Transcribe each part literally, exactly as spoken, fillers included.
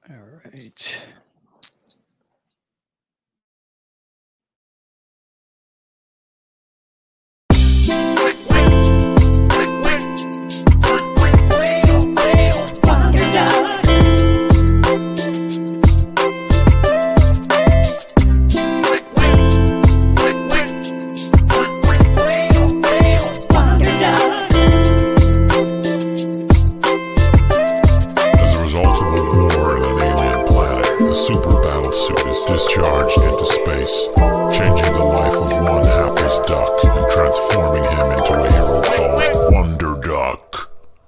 All right. As a result of a war in an alien planet, a super battlesuit is discharged into space, changing the life of one hapless duck and transforming him into a hero called Wonder Duck.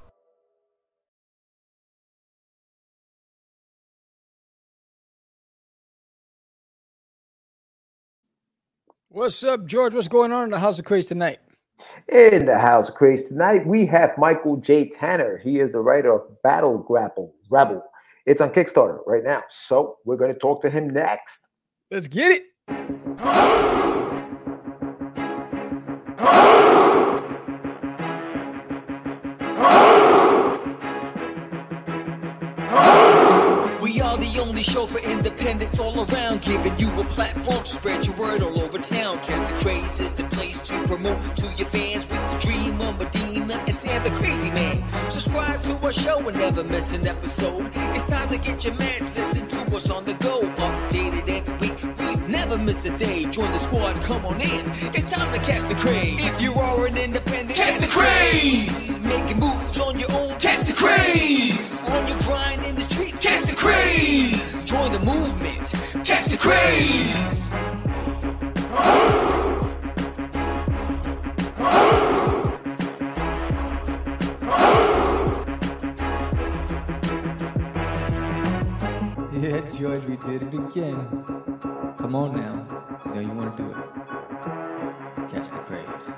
What's up, George? What's going on in the House of Craze tonight? In the House of Craze tonight, we have Michael J. Tanner. He is the writer of Battle Grapple Rebel. It's on Kickstarter right now. So we're going to talk to him next. Let's get it. We are the only show for independents all around, giving you a platform to spread your word all over town. Catch the Craze is the place to promote to your fans with the Dreamer, Medina, and Sam the Crazy Man. Subscribe to our show and never miss an episode. It's time to get your mans, listen to us on the go. Updated every week, we never miss a day. Join the squad, come on in. It's time to catch the Craze. If you are an independent, catch the Craze. Making moves on your own, catch the Craze. On your grind in the streets, catch the Craze. Join the movement, catch the Craze. Yeah, George, we did it again. Come on now. You know you want to do it. Catch the Craze.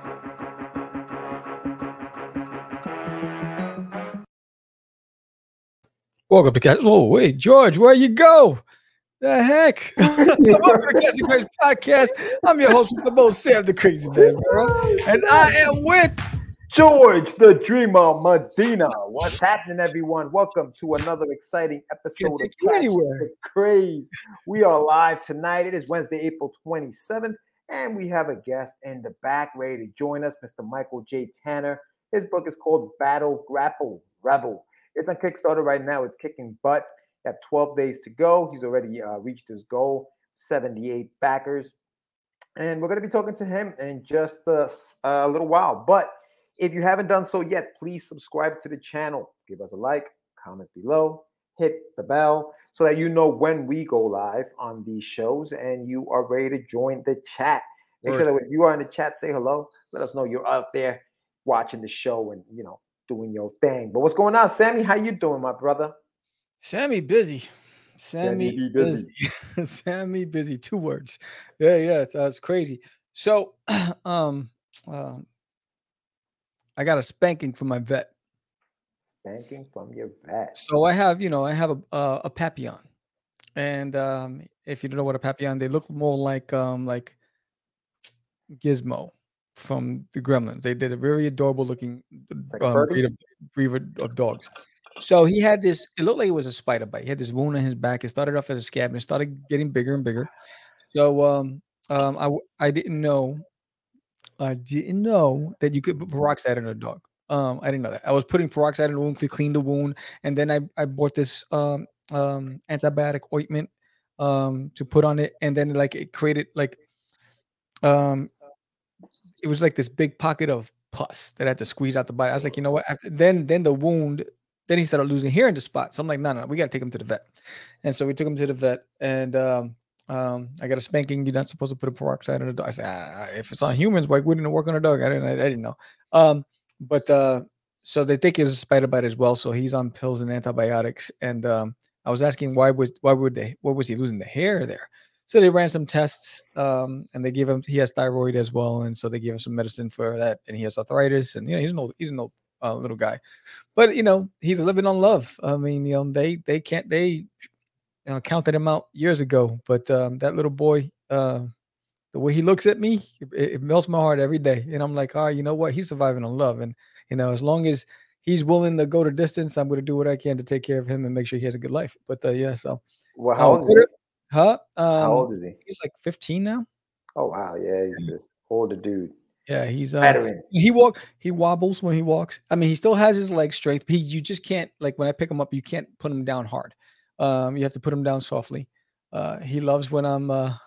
Welcome to Catch. Oh, wait, George, where you go? The heck? Welcome to Catch the Craze podcast. I'm your host with the most, Sam the Crazy Man, bro. And I am with George, the Dreamer, Medina. What's happening, everyone? Welcome to another exciting episode of Can't take you Catch anywhere. the Craze. We are live tonight. It is Wednesday, April twenty-seventh, and we have a guest in the back ready to join us, Mister Michael J. Tanner. His book is called Battle Grapple Rebel. It's on Kickstarter right now. It's kicking butt. You have twelve days to go. He's already uh, reached his goal, seventy-eight backers. And we're going to be talking to him in just a, a little while. But if you haven't done so yet, please subscribe to the channel. Give us a like, comment below, hit the bell so that you know when we go live on these shows and you are ready to join the chat. Make sure that if you are in the chat, say hello. Let us know you're out there watching the show and, you know, doing your thing. But what's going on, Sammy? How you doing, my brother? Sammy busy. Sammy, Sammy be busy. Sammy busy. Two words. Yeah, yeah. That's crazy. So, um, um, I got a spanking from my vet. Spanking from your vet. So I have, you know, I have a uh, a Papillon, and um, if you don't know what a Papillon, they look more like um like Gizmo from the Gremlins. They did a very adorable looking like a um, Furby? breed, of, breed of- of dogs. So he had this. It looked like it was a spider bite. He had this wound on his back. It started off as a scab and it started getting bigger and bigger. So um um I w- I didn't know I didn't know that you could put peroxide in a dog. Um, I didn't know that. I was putting peroxide in the wound to clean the wound, and then I, I bought this um um antibiotic ointment um to put on it, and then like it created like um it was like this big pocket of pus that I had to squeeze out the body. I was like, you know what? After, then then the wound, then he started losing hair in the spot. So I'm like, no, no, no, we gotta take him to the vet. And so we took him to the vet, and um, um, I got a spanking. You're not supposed to put a peroxide on a dog. I said, ah, if it's on humans, why wouldn't it work on a dog? I didn't, I, I didn't know. Um, but uh, so they think it was a spider bite as well. So he's on pills and antibiotics. And um, I was asking why was why would they what was he losing the hair there? So they ran some tests, um, and they gave him. He has thyroid as well, and so they gave him some medicine for that. And he has arthritis, and you know he's an old he's an old uh, little guy, but you know he's living on love. I mean, you know they they can't they you know, counted him out years ago, but um, that little boy, uh, the way he looks at me, it, it melts my heart every day. And I'm like, oh, you know what? He's surviving on love, and you know as long as he's willing to go the distance, I'm going to do what I can to take care of him and make sure he has a good life. But uh, yeah, so Well, how um, old is he? huh? How Um, old is he? he's like fifteen now. Oh wow, yeah, he's an older dude. Yeah, he's uh, Veteran. he walk he wobbles when he walks. I mean, he still has his leg strength. He you just can't like when I pick him up, you can't put him down hard. Um, you have to put him down softly. Uh, he loves when I'm uh,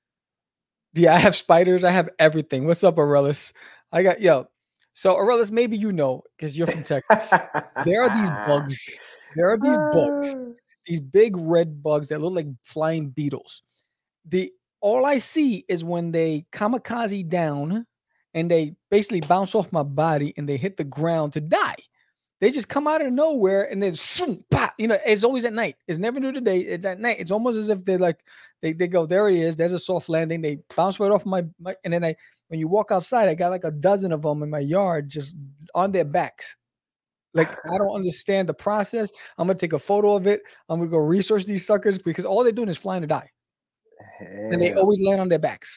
yeah, I have spiders. I have everything. What's up, Aurelius? I got yo. So Aurelius, maybe you know because you're from Texas. There are these bugs. There are these bugs. These big red bugs that look like flying beetles. The all I see is when they kamikaze down and they basically bounce off my body and they hit the ground to die. They just come out of nowhere and then swoom, pop, you know, it's always at night. It's never during the day. It's at night. It's almost as if they're like, they, they go, there he is. There's a soft landing. They bounce right off my, my, and then I, when you walk outside, I got like a dozen of them in my yard just on their backs. Like, I don't understand the process. I'm going to take a photo of it. I'm going to go research these suckers because all they're doing is flying to die. Damn. And they always land on their backs.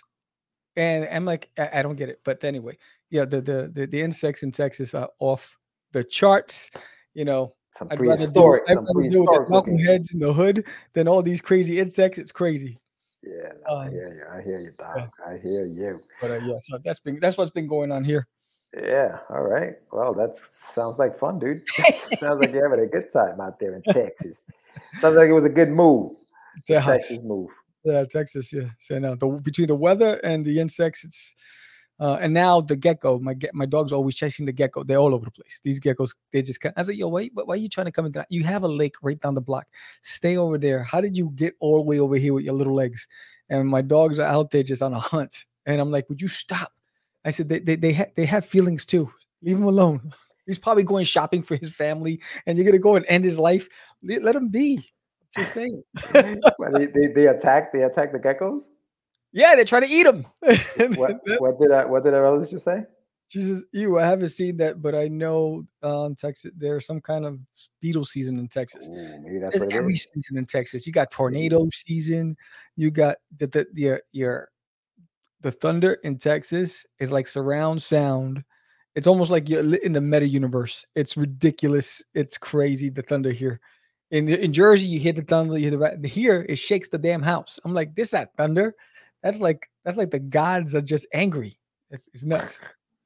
And I'm like, I, I don't get it. But anyway, yeah, the, the, the, the insects in Texas are off the charts. You know, Some I'd rather do, prehistoric, I'd some rather deal with the prehistoric Malcolm looking. heads in the hood than all these crazy insects. It's crazy. Yeah, no, I Um, hear you. I hear you, Doc. yeah. I hear you. But uh, yeah, so that's been that's what's been going on here. Yeah, all right. Well, that sounds like fun, dude. Sounds like you're having a good time out there in Texas. Sounds like it was a good move. Texas, Texas move. yeah, Texas, yeah. So now the between the weather and the insects, it's uh, and now the gecko. My ge- my dog's always chasing the gecko. They're all over the place. These geckos, they just. I was like, yo, wait, why are you trying to come into that? You have a lake right down the block. Stay over there. How did you get all the way over here with your little legs? And my dogs are out there just on a hunt. And I'm like, would you stop? I said, they they they, ha- they have feelings too. Leave him alone. He's probably going shopping for his family, and you're gonna go and end his life. Le- Let him be. Just saying. Well, they, they they attack they attack the geckos. Yeah, they're trying to eat him. What what did I what did our others just say? Jesus, ew, I haven't seen that, but I know um Texas, there's some kind of beetle season in Texas. Ooh, maybe that's There's what it every is. season in Texas. You got tornado season. You got the the your your the thunder in Texas is like surround sound. It's almost like you're li- in the meta universe. It's ridiculous. It's crazy. The thunder here. In in Jersey, you hear the thunder. You hear the ra- here. It shakes the damn house. I'm like, this that thunder. That's like that's like the gods are just angry. It's, it's nuts.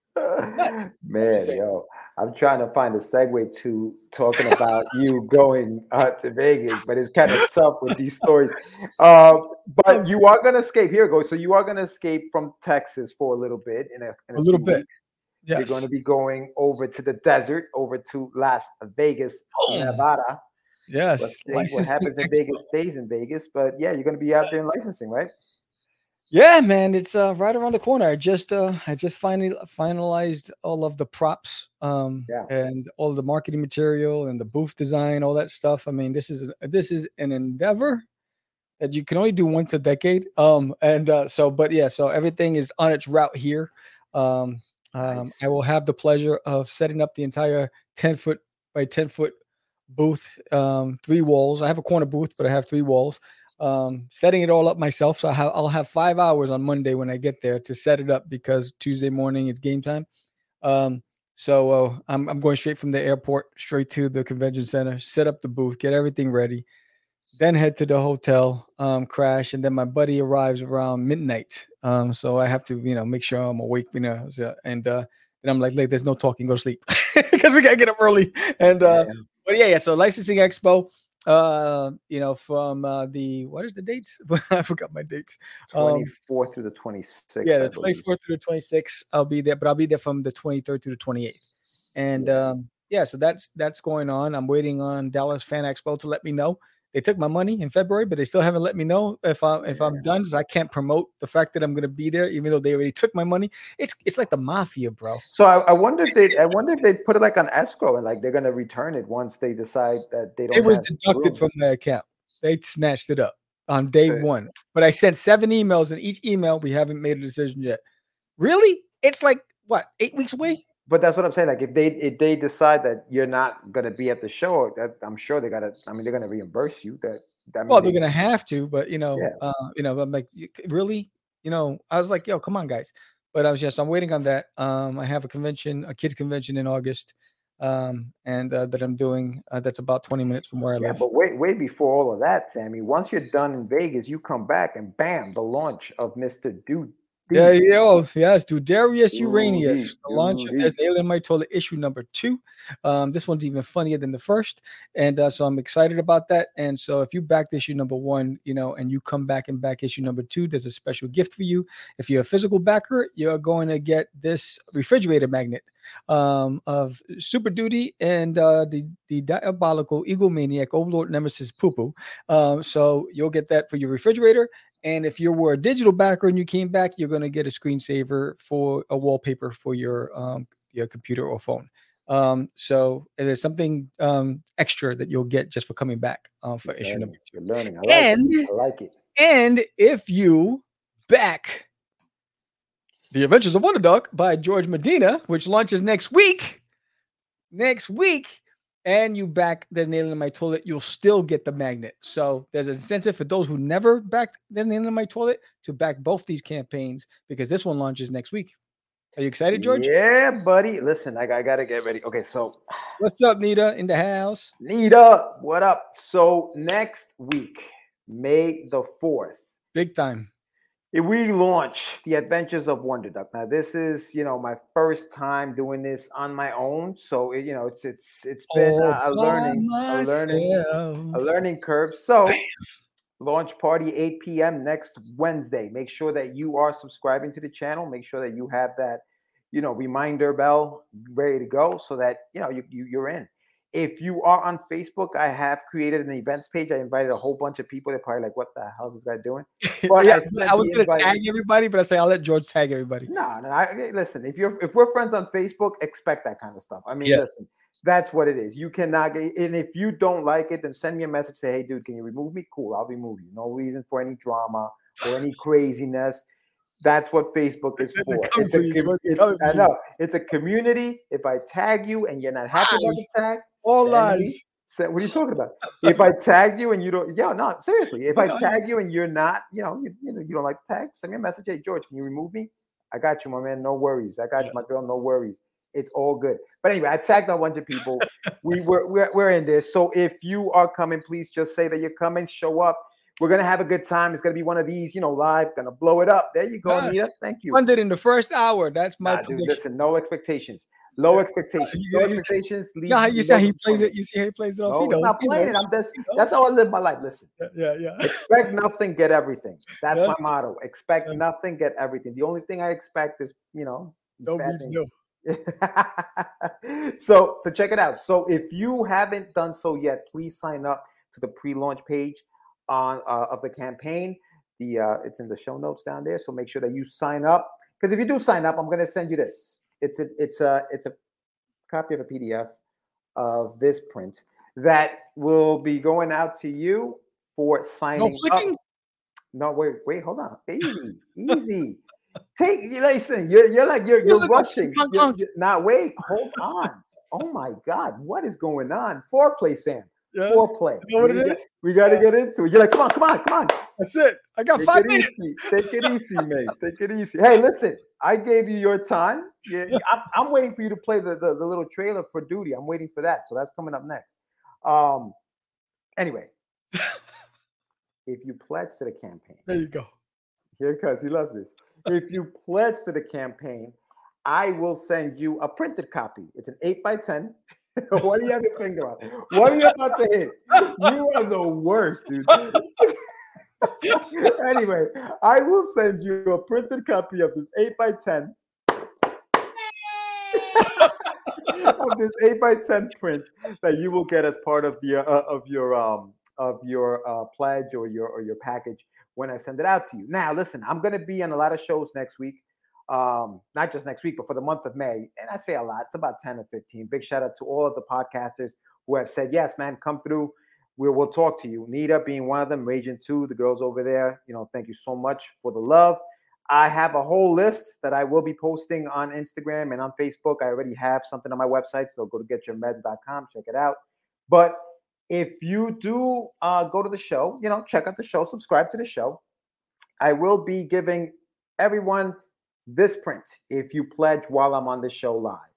Nuts. Man, say. yo, I'm trying to find a segue to talking about you going uh, to Vegas, but it's kind of tough with these stories. Um, but you are gonna escape. Here it goes. So you are gonna escape from Texas for a little bit in a, in a, A little few bit. weeks. Yes. You're going to be going over to the desert, over to Las Vegas, Boom. Nevada. Yes. Let's see what Licensing happens in expo. Vegas stays in Vegas. But yeah, you're going to be out there in licensing, right? Yeah, man, it's uh, right around the corner. I just uh, I just finally finalized all of the props, um, Yeah. and all the marketing material and the booth design, all that stuff. I mean, this is this is an endeavor that you can only do once a decade. Um, and uh, so, but yeah, so everything is on its route here. Um, um, Nice. I will have the pleasure of setting up the entire ten foot by ten foot booth, um, three walls. I have a corner booth, but I have three walls. Um, setting it all up myself. So I have, I'll have five hours on Monday when I get there to set it up because Tuesday morning is game time. Um, so uh, I'm, I'm going straight from the airport straight to the convention center, set up the booth, get everything ready, then head to the hotel, um, crash. And then my buddy arrives around midnight. Um, so I have to, you know, make sure I'm awake, you know, so, and, uh, and I'm like, like, there's no talking, go to sleep because we got to get up early. And, uh, Yeah. but yeah, yeah. So licensing expo, uh, you know, from, uh, the, what is the dates? I forgot my dates. Um, twenty-fourth through the twenty-sixth. yeah, I the believe. twenty-fourth through the twenty-sixth, I'll be there, but I'll be there from the twenty-third to the twenty-eighth. And Yeah. um, yeah, so that's that's going on. I'm waiting on Dallas Fan Expo to let me know. They took my money in February, but they still haven't let me know if I if I'm Yeah. done. So I can't promote the fact that I'm going to be there, even though they already took my money. It's it's like the mafia, bro. So I, I wonder if they I wonder if they put it like on escrow and like they're gonna return it once they decide that they don't It was have deducted room. from my account. They snatched it up on day So- one. But I sent seven emails, and each email we haven't made a decision yet. Really? It's like what, eight weeks away? But that's what I'm saying. Like if they if they decide that you're not gonna be at the show, that I'm sure they gotta. I mean, they're gonna reimburse you. That that Well, means they're they- gonna have to, but you know, Yeah. uh, you know, I'm like, "You c- really, you know, I was like, yo, come on, guys. But I was just, I'm waiting on that. Um, I have a convention, a kids convention in August. um, and uh, that I'm doing. Uh, that's about twenty minutes from where I Yeah, live. but wait, wait before all of that, Sammy. Once you're done in Vegas, you come back and bam, the launch of Mister Dude. There you go. Yes, Dudarius Uranius, Duty, the launch of There's Duty. Nail in My Toilet issue number two. Um, this one's even funnier than the first. And uh, so I'm excited about that. And so if you backed issue number one, you know, and you come back and back issue number two, there's a special gift for you. If you're a physical backer, you're going to get this refrigerator magnet um, of Super Duty and uh, the, the diabolical egomaniac Overlord Nemesis Poo Poo. Um, so you'll get that for your refrigerator. And if you were a digital backer and you came back, you're going to get a screensaver for a wallpaper for your um, your computer or phone. Um, so there's something um, extra that you'll get just for coming back uh, for He's issue learning. number two. You're learning. I like And it. I like it. and if you back The Adventures of Wonder Duck by George Medina, which launches next week, next week, and you back There's Nail in My Toilet, you'll still get the magnet. So there's an incentive for those who never backed There's Nail in My Toilet to back both these campaigns because this one launches next week. Are you excited, George? Yeah, buddy. Listen, I, I got to get ready. Okay, so What's up, Nita, in the house? Nita, what up? So next week, May the fourth, Big time. we launch The Adventures of Wonder Duck. Now, this is, you know, my first time doing this on my own, so it, you know, it's it's it's been All a, a by learning, a learning, myself. a learning curve. So, launch party eight p.m. next Wednesday. Make sure that you are subscribing to the channel. Make sure that you have that, you know, reminder bell ready to go, so that you know you, you you're in. If you are on Facebook, I have created an events page. I invited a whole bunch of people. They're probably like, "What the hell is this guy doing?" But Yeah, I, sent I was the going to invite- tag everybody, but I say I'll let George tag everybody. No, no. I, okay, listen, if you're if we're friends on Facebook, expect that kind of stuff. I mean, Yeah. listen, that's what it is. You cannot get, and if you don't like it, then send me a message. Say, "Hey, dude, can you remove me?" Cool, I'll remove you. No reason for any drama or any craziness. That's what Facebook is They're for. coming It's a, for you. com- They're it's- coming for I you. know it's a community. If I tag you and you're not happy about the Lies. tag, All send lies. me- send- what are you talking about? If I tag you and you don't, yeah, no, seriously. If I No, I- tag you and you're not, you know, you, you know, you don't like the tag, send me a message. Hey, George, can you remove me? I got you, my man. No worries. I got you, my Yes. girl. No worries. It's all good. But anyway, I tagged a bunch of people. we were we're, we're in this. So if you are coming, please just say that you're coming. Show up. We're gonna have a good time. It's gonna be one of these, you know, live. Gonna blow it up. There you go, Yes. Nita. Thank you. Funded in the first hour. That's my Nah, dude, prediction. listen, no expectations. Low Yes. expectations. You- No you- expectations. You know how leads you to say no he plays it? disappointment. You see how he plays it off? No, he it's knows. not He playing it. knows. I'm just He knows. that's how I live my life. Listen, Yeah, yeah. expect nothing, get everything. That's Yes. my motto. Expect Yeah. nothing, get everything. The only thing I expect is, you know, No bad means no. things. so so check it out. So if you haven't done so yet, please sign up to the pre-launch page on uh, of the campaign. The uh, it's in the show notes down there. So make sure that you sign up, because if you do sign up, I'm going to send you this. It's a it's a it's a copy of a P D F of this print that will be going out to you for No signing flicking? up. No, wait, wait, hold on. Easy, easy. Take you listen, you're you're like you're Feels you're like a rushing. punk You're, punk. you're- now wait, hold on. Oh my God, what is going on? Foreplay, Sam. Yeah. Foreplay. You know what we it got, is? we got to get into it. You're like, come on, come on, come on. That's it. I got Take five it minutes. easy. Take it easy, mate. Take it easy. Hey, listen, I gave you your time. Yeah, I'm, I'm waiting for you to play the, the, the little trailer for Duty. I'm waiting for that. So that's coming up next. Um. Anyway, if you pledge to the campaign, There you go. here it comes. He loves this. If you pledge to the campaign, I will send you a printed copy. It's an eight by ten. What do you have your finger on? What are you about to hit? You are the worst, dude. Anyway, I will send you a printed copy of this eight by ten. Of this eight by ten print that you will get as part of the uh, of your um of your uh, pledge or your or your package when I send it out to you. Now, listen, I'm going to be on a lot of shows next week. Um, not just next week, but for the month of May. And I say a lot, it's about ten or fifteen. Big shout out to all of the podcasters who have said, yes, man, come through. We'll, we'll talk to you. Nita being one of them, Raging two, the girls over there. You know, thank you so much for the love. I have a whole list that I will be posting on Instagram and on Facebook. I already have something on my website, so go to get your meds dot com, check it out. But if you do uh, go to the show, you know, check out the show, subscribe to the show. I will be giving everyone this print if you pledge while I'm on the show live.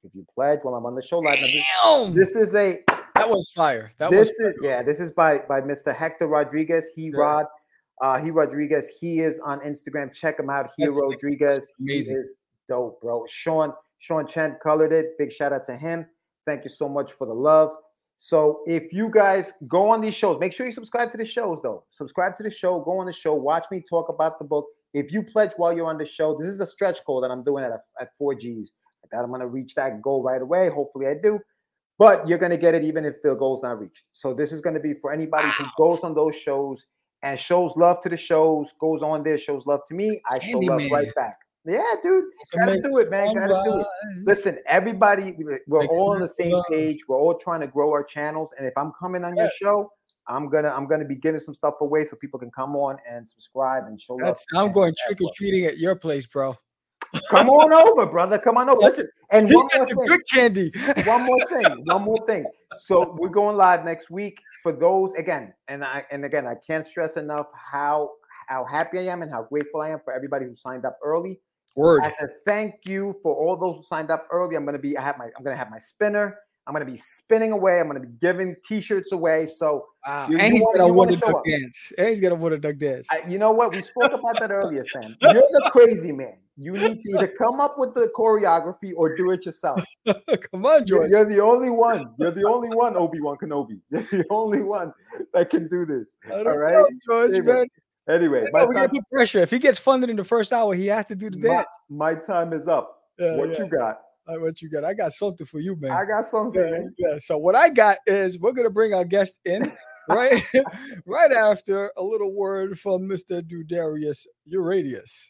If you pledge while I'm on the show live, now Damn! this, this is a That was fire. That this was is yeah. This is by by Mister Hector Rodriguez. He Yeah. Rod, uh, he Rodriguez. He is on Instagram. Check him out. He That's- Rodriguez. that's amazing. He is dope, bro. Sean Sean Chen colored it. Big shout out to him. Thank you so much for the love. So if you guys go on these shows, make sure you subscribe to the shows, though. Subscribe to the show. Go on the show. Watch me talk about the book. If you pledge while you're on the show, this is a stretch goal that I'm doing at at four G's. I thought I'm gonna reach that goal right away. Hopefully, I do. But you're gonna get it even if the goal's not reached. So this is gonna be for anybody who goes on those shows and shows love to the shows, goes on there, shows love to me. I show love Handyman. right back. Yeah, dude, gotta do it, man. Gotta do it. Listen, everybody, we're Makes all on the sense. same page. We're all trying to grow our channels. And if I'm coming on your show, I'm gonna I'm gonna be giving some stuff away so people can come on and subscribe and show love. That's, I'm going trick or treating at your place, bro. Come on over, brother. Come on over. Listen, and You one get more the thing. good candy. One more thing. One more thing. So we're going live next week for those again, and I and again I can't stress enough how how happy I am and how grateful I am for everybody who signed up early. Word. As a thank you for all those who signed up early, I'm gonna be I have my I'm gonna have my spinner. I'm gonna be spinning away. I'm gonna be giving T-shirts away. So Wow. you- and you he's wanna- gonna you win wanna a show duck up. dance. And he's gonna win a duck dance. I, you know what? We spoke about that earlier, Sam. You're the crazy man. You need to either come up with the choreography or do it yourself. Come on, You're, George. you're the only one. You're the only one, Obi-Wan Kenobi. You're the only one that can do this. I don't All right, know, George, Anyway, man. Anyway, I my know, we time, gotta put pressure. If he gets funded in the first hour, he has to do the my, dance. my time is up. Yeah, what yeah. you got? Uh, What you got? I got something for you, man. I got something. Yeah, man. yeah. So what I got is we're gonna bring our guest in right, right after a little word from Mister Dudarius Uradius.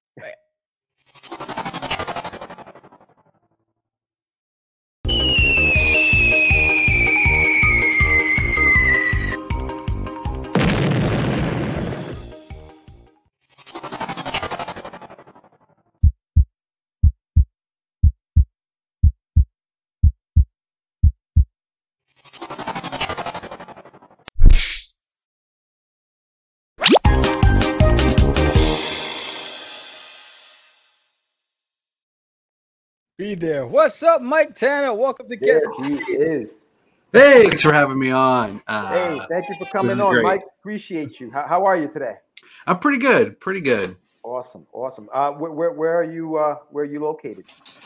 Be there. What's up, Mike Tanner? Welcome to There Guest. he is. Thanks for having me on. Uh, Hey, thank you for this coming is on, great. Mike. Appreciate you. How, how are you today? I'm pretty good. Pretty good. Awesome, awesome. Uh, where, where, where are you? Uh, where are you located?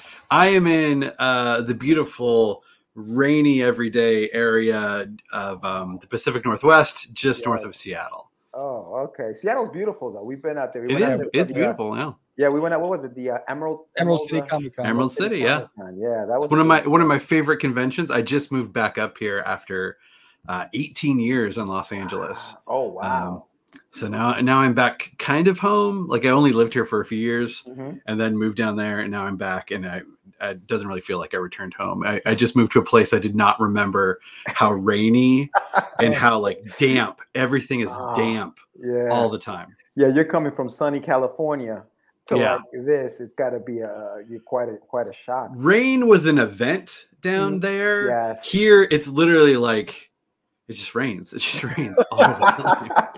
I am in uh, the beautiful, rainy, everyday area of um, the Pacific Northwest, just north Yes. of Seattle. Oh, okay. Seattle's beautiful though. We've been out there. We It went out is. there for It's the, uh, beautiful. Yeah. Yeah, we went out. What was it? The uh, Emerald Emerald City uh, Comic Con. Emerald City. Yeah. Comic-Con. Yeah, that was It's one of a my good- one of my favorite conventions. I just moved back up here after uh, eighteen years in Los Angeles. Oh wow. Um, so now now I'm back kind of home. Like I only lived here for a few years Mhm. and then moved down there, and now I'm back, and I it doesn't really feel like I returned home. I, I just moved to a place I did not remember how rainy and how like damp. Everything is Ah, damp Yeah. all the time. Yeah, you're coming from sunny California to Yeah. like this. It's got to be a you're quite a quite a shock. Rain was an event down Mm, there. yes. Here it's literally like it just rains. It just rains all the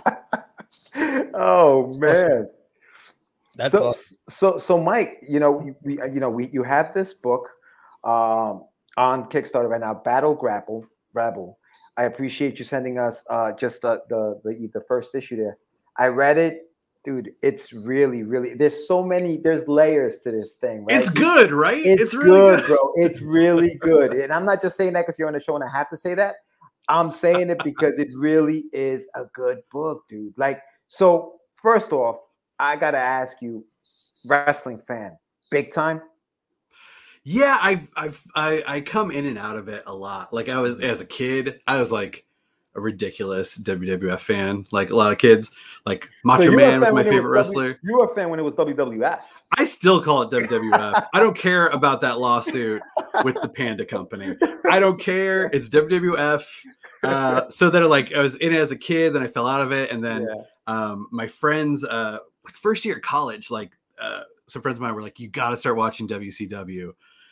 time. Oh man. That's so, awesome. so so Mike, you know, you- we you know we you have this book um, on Kickstarter right now, Battle Grapple Rebel. I appreciate you sending us uh, just the, the the the first issue there. I read it, dude. It's really really. There's so many. There's layers to this thing. Right? It's good, right? It's, It's, really good, good. bro. It's really good. And I'm not just saying that because you're on the show and I have to say that. I'm saying it because it really is a good book, dude. Like, so first off, I gotta ask you, wrestling fan, big time. Yeah, I've I've I, I come in and out of it a lot. Like I was as a kid, I was like a ridiculous W W F fan. Like a lot of kids, like Macho So you were a Man was fan my when it favorite was W- wrestler. You were a fan when it was W W F. I still call it W W F. I don't care about that lawsuit with the Panda Company. I don't care. It's W W F. Uh, so then, like, I was in it as a kid, then I fell out of it, and then Yeah. um, my friends, uh, like first year of college, like uh, some friends of mine were like, "You got to start watching W C W,"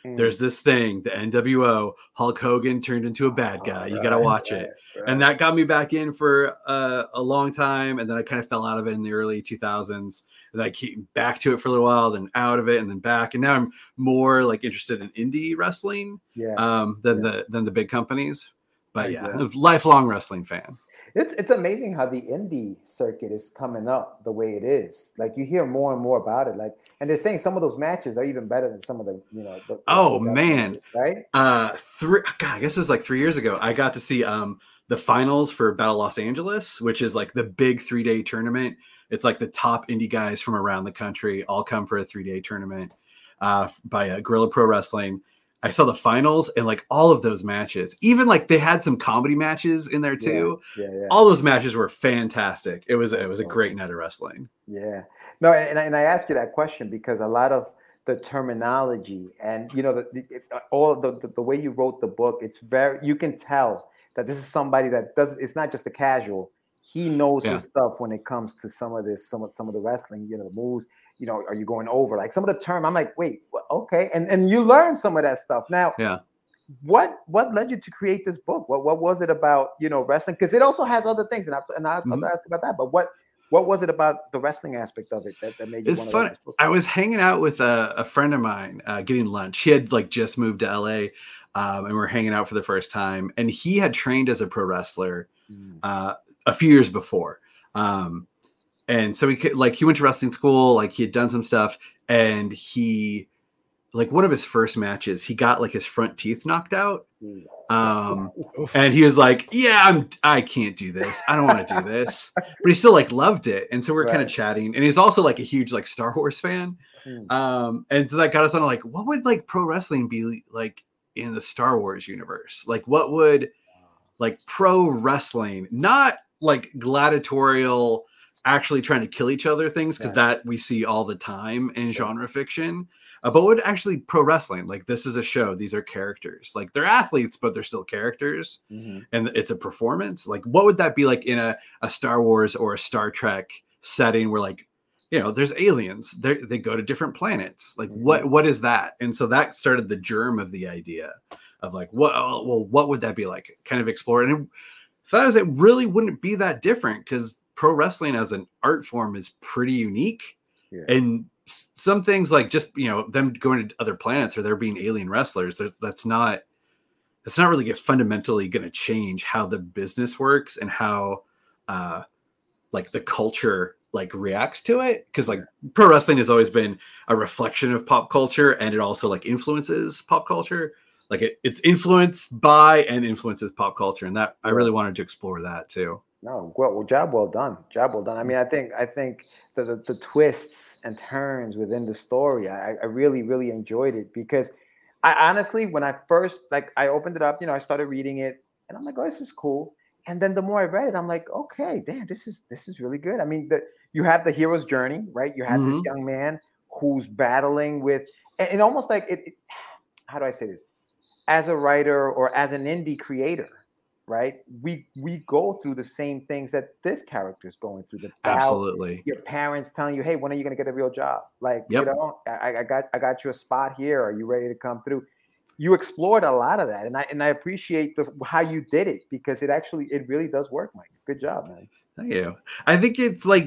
Mm. there's this thing, the N W O, Hulk Hogan turned into a bad guy. You got to Right, watch right, it. right. And that got me back in for uh, a long time. And then I kind of fell out of it in the early two thousands. And then I came back to it for a little while, then out of it, and then back. And now I'm more like interested in indie wrestling Yeah. um, than Yeah. the than the big companies. But yeah, Exactly. lifelong wrestling fan. It's it's amazing how the indie circuit is coming up the way it is. Like you hear more and more about it. Like, and they're saying some of those matches are even better than some of the, you know. The, the Oh those other man, matches, right? uh, three. God, I guess it was like three years ago. I got to see um the finals for Battle Los Angeles, which is like the big three day tournament. It's like the top indie guys from around the country all come for a three day tournament uh, by uh, Guerrilla Pro Wrestling. I saw the finals and like all of those matches, even like they had some comedy matches in there too. Yeah, yeah. yeah. All those matches were fantastic. It was it was a great night of wrestling. Yeah. No, and, and I ask you that question because a lot of the terminology and, you know, the, the all the, the, the way you wrote the book, it's very, you can tell that this is somebody that does, it's not just a casual. He knows Yeah. his stuff when it comes to some of this, some of some of the wrestling, you know, the moves, you know, are you going over? Like some of the term, I'm like, wait, well, okay. And and you learn some of that stuff. Now, Yeah. what what led you to create this book? What what was it about, you know, wrestling? Because it also has other things, and, I, and I'll, Mhm. I'll ask about that. But what what was it about the wrestling aspect of it that, that made you It's want to fun. write this book? I was hanging out with a, a friend of mine uh, getting lunch. He had like just moved to L A um, and we were hanging out for the first time. And he had trained as a pro wrestler Mm. uh, a few years before. Um, and so he could, like he went to wrestling school, like he had done some stuff, and he like one of his first matches, he got like his front teeth knocked out. Mm. Um, Oof. and he was like, yeah, I'm, I can't do this. I don't want to do this, but he still like loved it. And so we we're kind of Right. chatting, and he's also like a huge, like Star Wars fan. Mm. Um, and so that got us on like, what would like pro wrestling be like in the Star Wars universe? Like what would like pro wrestling, not like gladiatorial, actually trying to kill each other things, because Yeah. that we see all the time in genre fiction. Uh, but what actually pro wrestling? Like this is a show. These are characters. Like they're athletes, but they're still characters, Mhm. and it's a performance. Like what would that be like in a, a Star Wars or a Star Trek setting where like, you know, there's aliens. They they go to different planets. Like what what is that? And so that started the germ of the idea of like what oh, well what would that be like? Kind of explore. And it, that is, it really wouldn't be that different because pro wrestling as an art form is pretty unique. Yeah. And s- some things like just, you know, them going to other planets or there being alien wrestlers, there's, that's not, it's not really get fundamentally going to change how the business works and how, uh, like the culture like reacts to it. Cause like pro wrestling has always been a reflection of pop culture, and it also like influences pop culture. Like it, it's influenced by and influences pop culture. And that I really wanted to explore that too. No, well, well, job well done. Job well done. I mean, I think I think the, the the twists and turns within the story, I, I really really enjoyed it because I honestly, when I first like I opened it up, you know, I started reading it, and I'm like, oh, this is cool. And then the more I read it, I'm like, okay, damn, this is this is really good. I mean, the you have the hero's journey, right? You have Mhm. this young man who's battling with, and, and almost like it, it. How do I say this? As a writer or as an indie creator, right? We we go through the same things that this character is going through. The doubt, Absolutely. your parents telling you, "Hey, when are you going to get a real job?" Like, Yep. you know, I, I got I got you a spot here. Are you ready to come through? You explored a lot of that, and I and I appreciate the how you did it because it actually it really does work, Mike. Good job, man. Thank you. I think it's like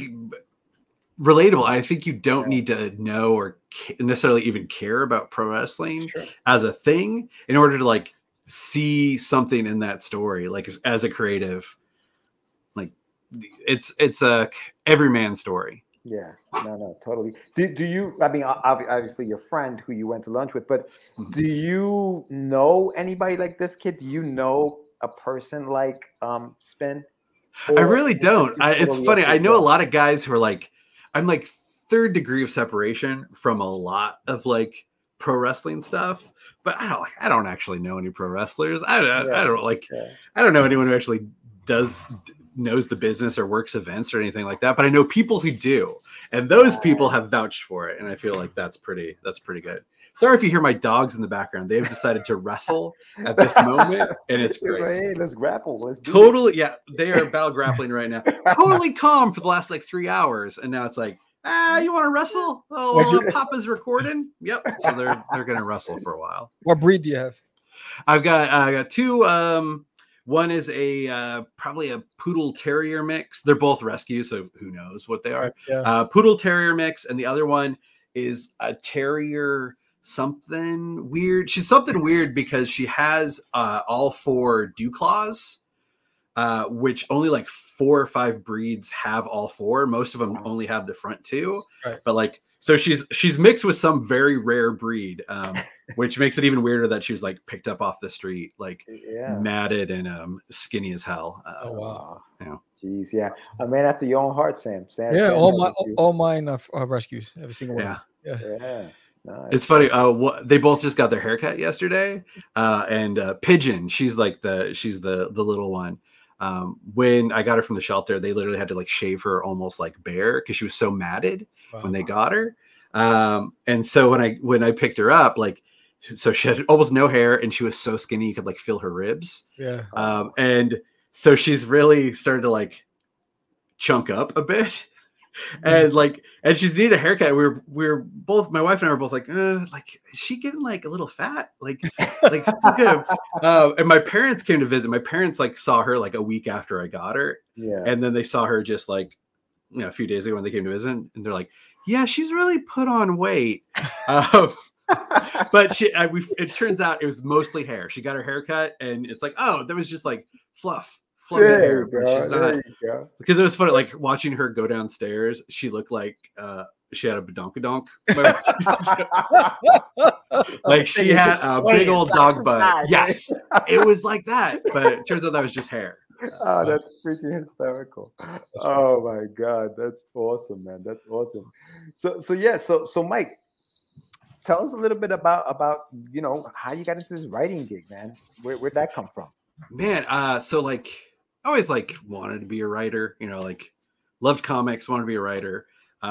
relatable. I think you don't Yeah. need to know or ca- necessarily even care about pro wrestling Sure. as a thing in order to like see something in that story. Like as, as a creative, like it's it's a everyman story. Yeah, no, no, totally. Do, do you? I mean, ob- obviously, your friend who you went to lunch with, but Mhm. do you know anybody like this kid? Do you know a person like um Spin? I Or really is this don't. just I, it's totally funny. off I your know a dome? lot of guys who are like, I'm like third degree of separation from a lot of like pro wrestling stuff, but I don't. I don't actually know any pro wrestlers. I don't. I Yeah. don't like. Yeah. I don't know anyone who actually does knows the business or works events or anything like that. But I know people who do, and those people have vouched for it, and I feel like that's pretty. That's pretty good. Sorry if you hear my dogs in the background. They've decided to wrestle at this moment, and it's He's like, great. hey, let's grapple. Let's do it. Totally, yeah. They are battle grappling right now. Totally calm for the last like three hours, and now it's like, ah, you want to wrestle? Oh, well, uh, Papa's recording. Yep. So they're they're gonna wrestle for a while. What breed do you have? I've got I got two. Um, one is a uh, probably a poodle terrier mix. They're both rescues, so who knows what they are. Right, yeah. Uh, poodle terrier mix, and the other one is a terrier something weird. She's something weird because she has uh, all four dew claws, uh, which only like four or five breeds have all four. Most of them only have the front two. Right. But like, so she's she's mixed with some very rare breed, um, which makes it even weirder that she was like picked up off the street, like Yeah. matted and um, skinny as hell. Uh, Oh wow. You know. Jeez, yeah. A man after your own heart, Sam. Sam Yeah, Sam all knows my what you- all mine are, are rescues. Every single one. Yeah. Yeah. Yeah. Nice. It's funny. Uh, what they both just got their haircut yesterday, uh, and uh, Pigeon, she's like the she's the the little one. Um, when I got her from the shelter, they literally had to like shave her almost like bare because she was so matted Wow. when they got her. Um, and so when I when I picked her up, like, so she had almost no hair, and she was so skinny you could like feel her ribs. Yeah. Um, and so she's really started to like chunk up a bit. And like, and she's needed a haircut. We were, we were both, my wife and I were both like, uh, like, is she getting like a little fat? Like, like, it's not good. Uh, and my parents came to visit. My parents like saw her like a week after I got her. Yeah. And then they saw her just like, you know, a few days ago when they came to visit, and they're like, yeah, she's really put on weight. Um, but she, I, we, it turns out it was mostly hair. She got her hair cut, and it's like, oh, that was just like fluff. fluffy There hair, you but go. she's There not, you go. because it was funny, like watching her go downstairs. She looked like uh, she had a badonkadonk. Like she Thing had just a swaying big old side dog to butt. side. Yes, it was like that. But it turns out that was just hair. Oh, that's freaking hysterical. Oh my God. That's awesome, man. That's awesome. So so yeah, so so Mike, tell us a little bit about about you know how you got into this writing gig, man. Where where'd that come from? Man, uh, so like I always like wanted to be a writer, you know, like loved comics, wanted to be a writer.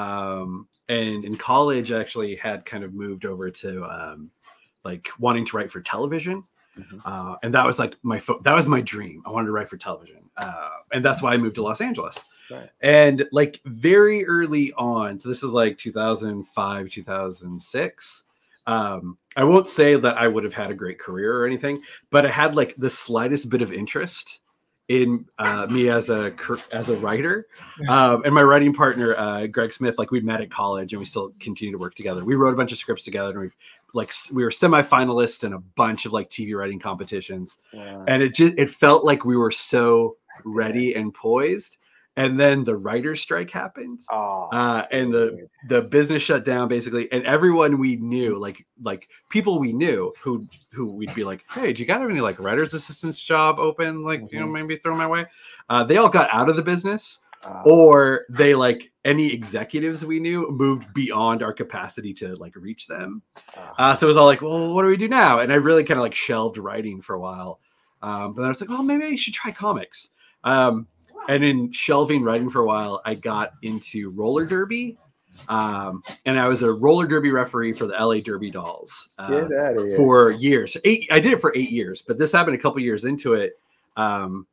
Um, and in college I actually had kind of moved over to um like wanting to write for television. Mhm. Uh, and that was like my fo- that was my dream. I wanted to write for television, uh, and that's why I moved to Los Angeles. Right. And like very early on, so this is like two thousand five, two thousand six. Um, I won't say that I would have had a great career or anything, but I had like the slightest bit of interest in uh, me as a as a writer. Um, and my writing partner, uh, Greg Smith, like we met at college and we still continue to work together. We wrote a bunch of scripts together, and we've like we were semi-finalists in a bunch of like T V writing competitions. Wow. And it just it felt like we were so ready and poised. And then the writer's strike happened. Oh, Uh, and the dude. the business shut down basically, and everyone we knew, like like people we knew who who we'd be like, hey, do you got any like writer's assistant's job open? Like, you know, Mhm. maybe throw my way. Uh, they all got out of the business, Ah, or they like any executives we knew moved beyond our capacity to like reach them. ah. Uh, so it was all like, well, what do we do now? And I really kind of like shelved writing for a while. Um, but then I was like, well, maybe I should try comics. Um, and in shelving writing for a while, I got into roller derby. Um, and I was a roller derby referee for the L A Derby Dolls uh, Get out of here. for years. Eight, I did it for eight years, but this happened a couple years into it. Um,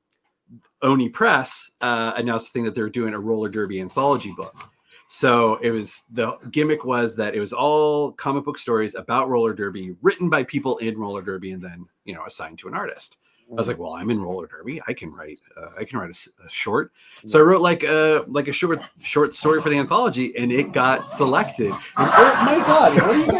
Oni Press uh, announced the thing that they were doing a roller derby anthology book. So it was the gimmick was that it was all comic book stories about roller derby written by people in roller derby and then, you know, assigned to an artist. I was like, well, I'm in roller derby. I can write. Uh, I can write a s- a, short. So I wrote like a like a short short story for the anthology, and it got selected. And, oh my god! What are you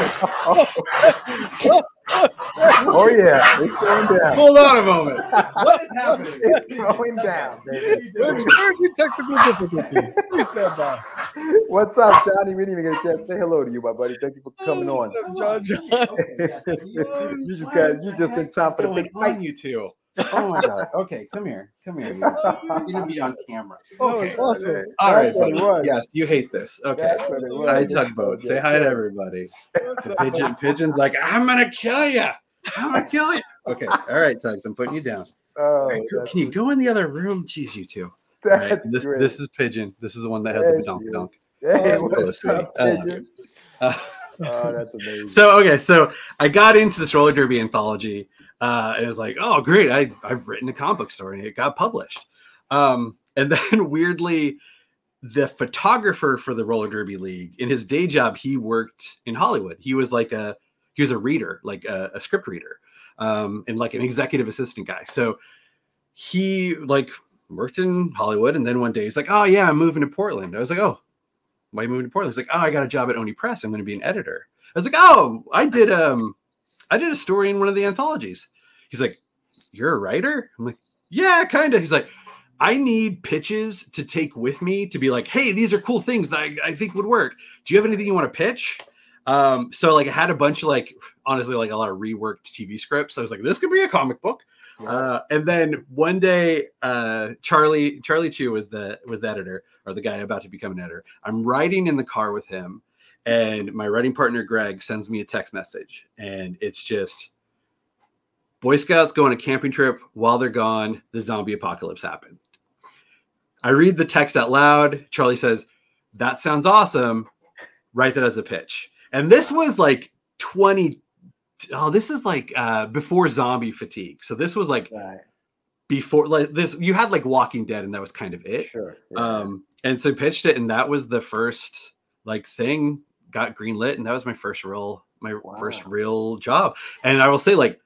guys doing? Oh yeah, it's going down. Hold on a moment. What is happening? It's going down, baby. Where's your technical difficulty? Please stand by. What's up, Johnny? We didn't even get a chance to say hello to you, my buddy. Thank you for coming on. What's up, John John? You just got you just in time for the big fight. You two. Oh my god. Okay, come here. Come here. You're gonna be on camera. Oh, it's awesome. All right. That's what it buddy. was. Yes, you hate this. Okay. That's what it was. Hi, Tugboat. Say hi to everybody. Pigeon, Pigeon's like, I'm gonna kill you. I'm gonna kill you. Okay. All right, Tugs. I'm putting you down. Oh, All right, that's, can you go in the other room? Jeez, you two. All right, that's this, great. this is Pigeon. This is the one that had There the she donk is. donk. Hey, Oh, what's sweet. up, I love Pigeon? Uh, Oh, that's amazing. so okay, so I got into this roller derby anthology, uh, and it was like, oh, great! I I've written a comic book story, and it got published. Um, and then weirdly, the photographer for the roller derby league, in his day job, he worked in Hollywood. He was like a he was a reader, like a, a script reader, um, and like an executive assistant guy. So he like worked in Hollywood, and then one day he's like, "Oh yeah, I'm moving to Portland." I was like, "Oh, why are you moving to Portland?" He's like, "Oh, I got a job at Oni Press. I'm going to be an editor." I was like, "Oh, I did um, I did a story in one of the anthologies." He's like, "You're a writer?" I'm like, "Yeah, kind of." He's like, "I need pitches to take with me to be like, hey, these are cool things that I, I think would work. Do you have anything you want to pitch?" Um, so like I had a bunch of like, honestly, like a lot of reworked T V scripts. I was like, this could be a comic book. Yeah. Uh, and then one day, uh, Charlie, Charlie Chu was the, was the editor, or the guy about to become an editor. I'm riding in the car with him, and my writing partner, Greg, sends me a text message, and it's just, Boy Scouts go on a camping trip. While they're gone, the zombie apocalypse happened. I read the text out loud. Charlie says, "That sounds awesome. Write that as a pitch." And this was like twenty. Oh, this is like uh, before zombie fatigue. So this was like right. before like this. You had like Walking Dead, and that was kind of it. Sure. Yeah. Um, and so pitched it, and that was the first like thing got greenlit, and that was my first real my wow. first real job. And I will say, like,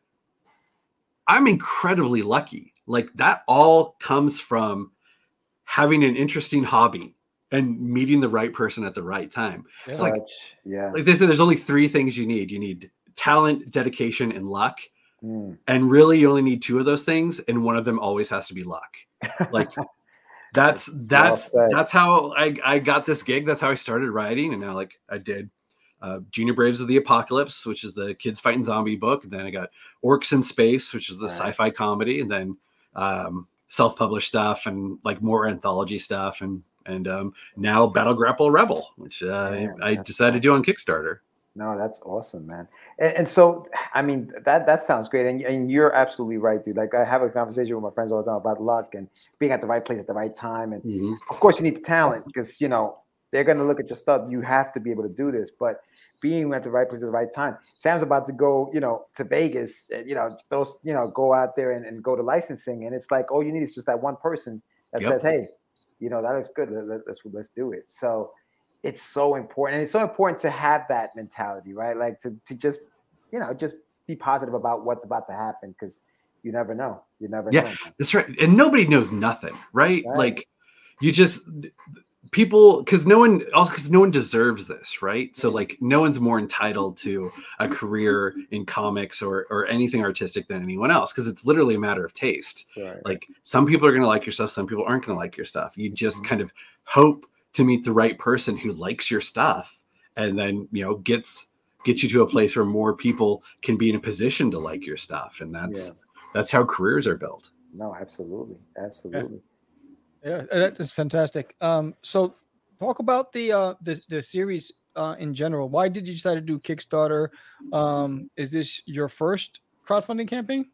I'm incredibly lucky. Like that all comes from having an interesting hobby and meeting the right person at the right time. Yeah. It's like, yeah. like they say, there's only three things you need. You need talent, dedication, and luck. Mm. And really you only need two of those things. And one of them always has to be luck. Like that's, that's, well that's how I, I got this gig. That's how I started writing. And now like I did uh, Junior Braves of the Apocalypse, which is the kids fighting zombie book. And then I got Orcs in Space, which is the right. sci-fi comedy. And then, um, self-published stuff and like more anthology stuff, and and um now Battle Grapple Rebel, which uh Damn, I decided awesome. to do on Kickstarter. No, that's awesome, man. And, and so I mean that that sounds great, and, and you're absolutely right, dude. Like I have a conversation with my friends all the time about luck and being at the right place at the right time, and mm-hmm. of course you need the talent, because you know they're going to look at your stuff. You have to be able to do this, but being at the right place at the right time. Sam's about to go, you know, to Vegas, and, you know, those, you know, go out there and, and go to licensing. And it's like, all you need is just that one person that yep. says, hey, you know, that looks good. Let, let, let's, let's do it. So it's so important. And it's so important to have that mentality, right? Like to, to just, you know, just be positive about what's about to happen, because you never know. You never yeah, know. Yeah, that's right. And nobody knows nothing, right? right. Like you just... people, because no one also because no one deserves this, right? So like no one's more entitled to a career in comics or or anything artistic than anyone else, because it's literally a matter of taste. Right. Like some people are going to like your stuff, some people aren't going to like your stuff. You just mm-hmm. kind of hope to meet the right person who likes your stuff, and then you know gets gets you to a place where more people can be in a position to like your stuff, and that's yeah. that's how careers are built. No, absolutely, absolutely. Yeah. Yeah, that is fantastic. Um, so talk about the uh the, the series uh in general. Why did you decide to do Kickstarter? Um, is this your first crowdfunding campaign?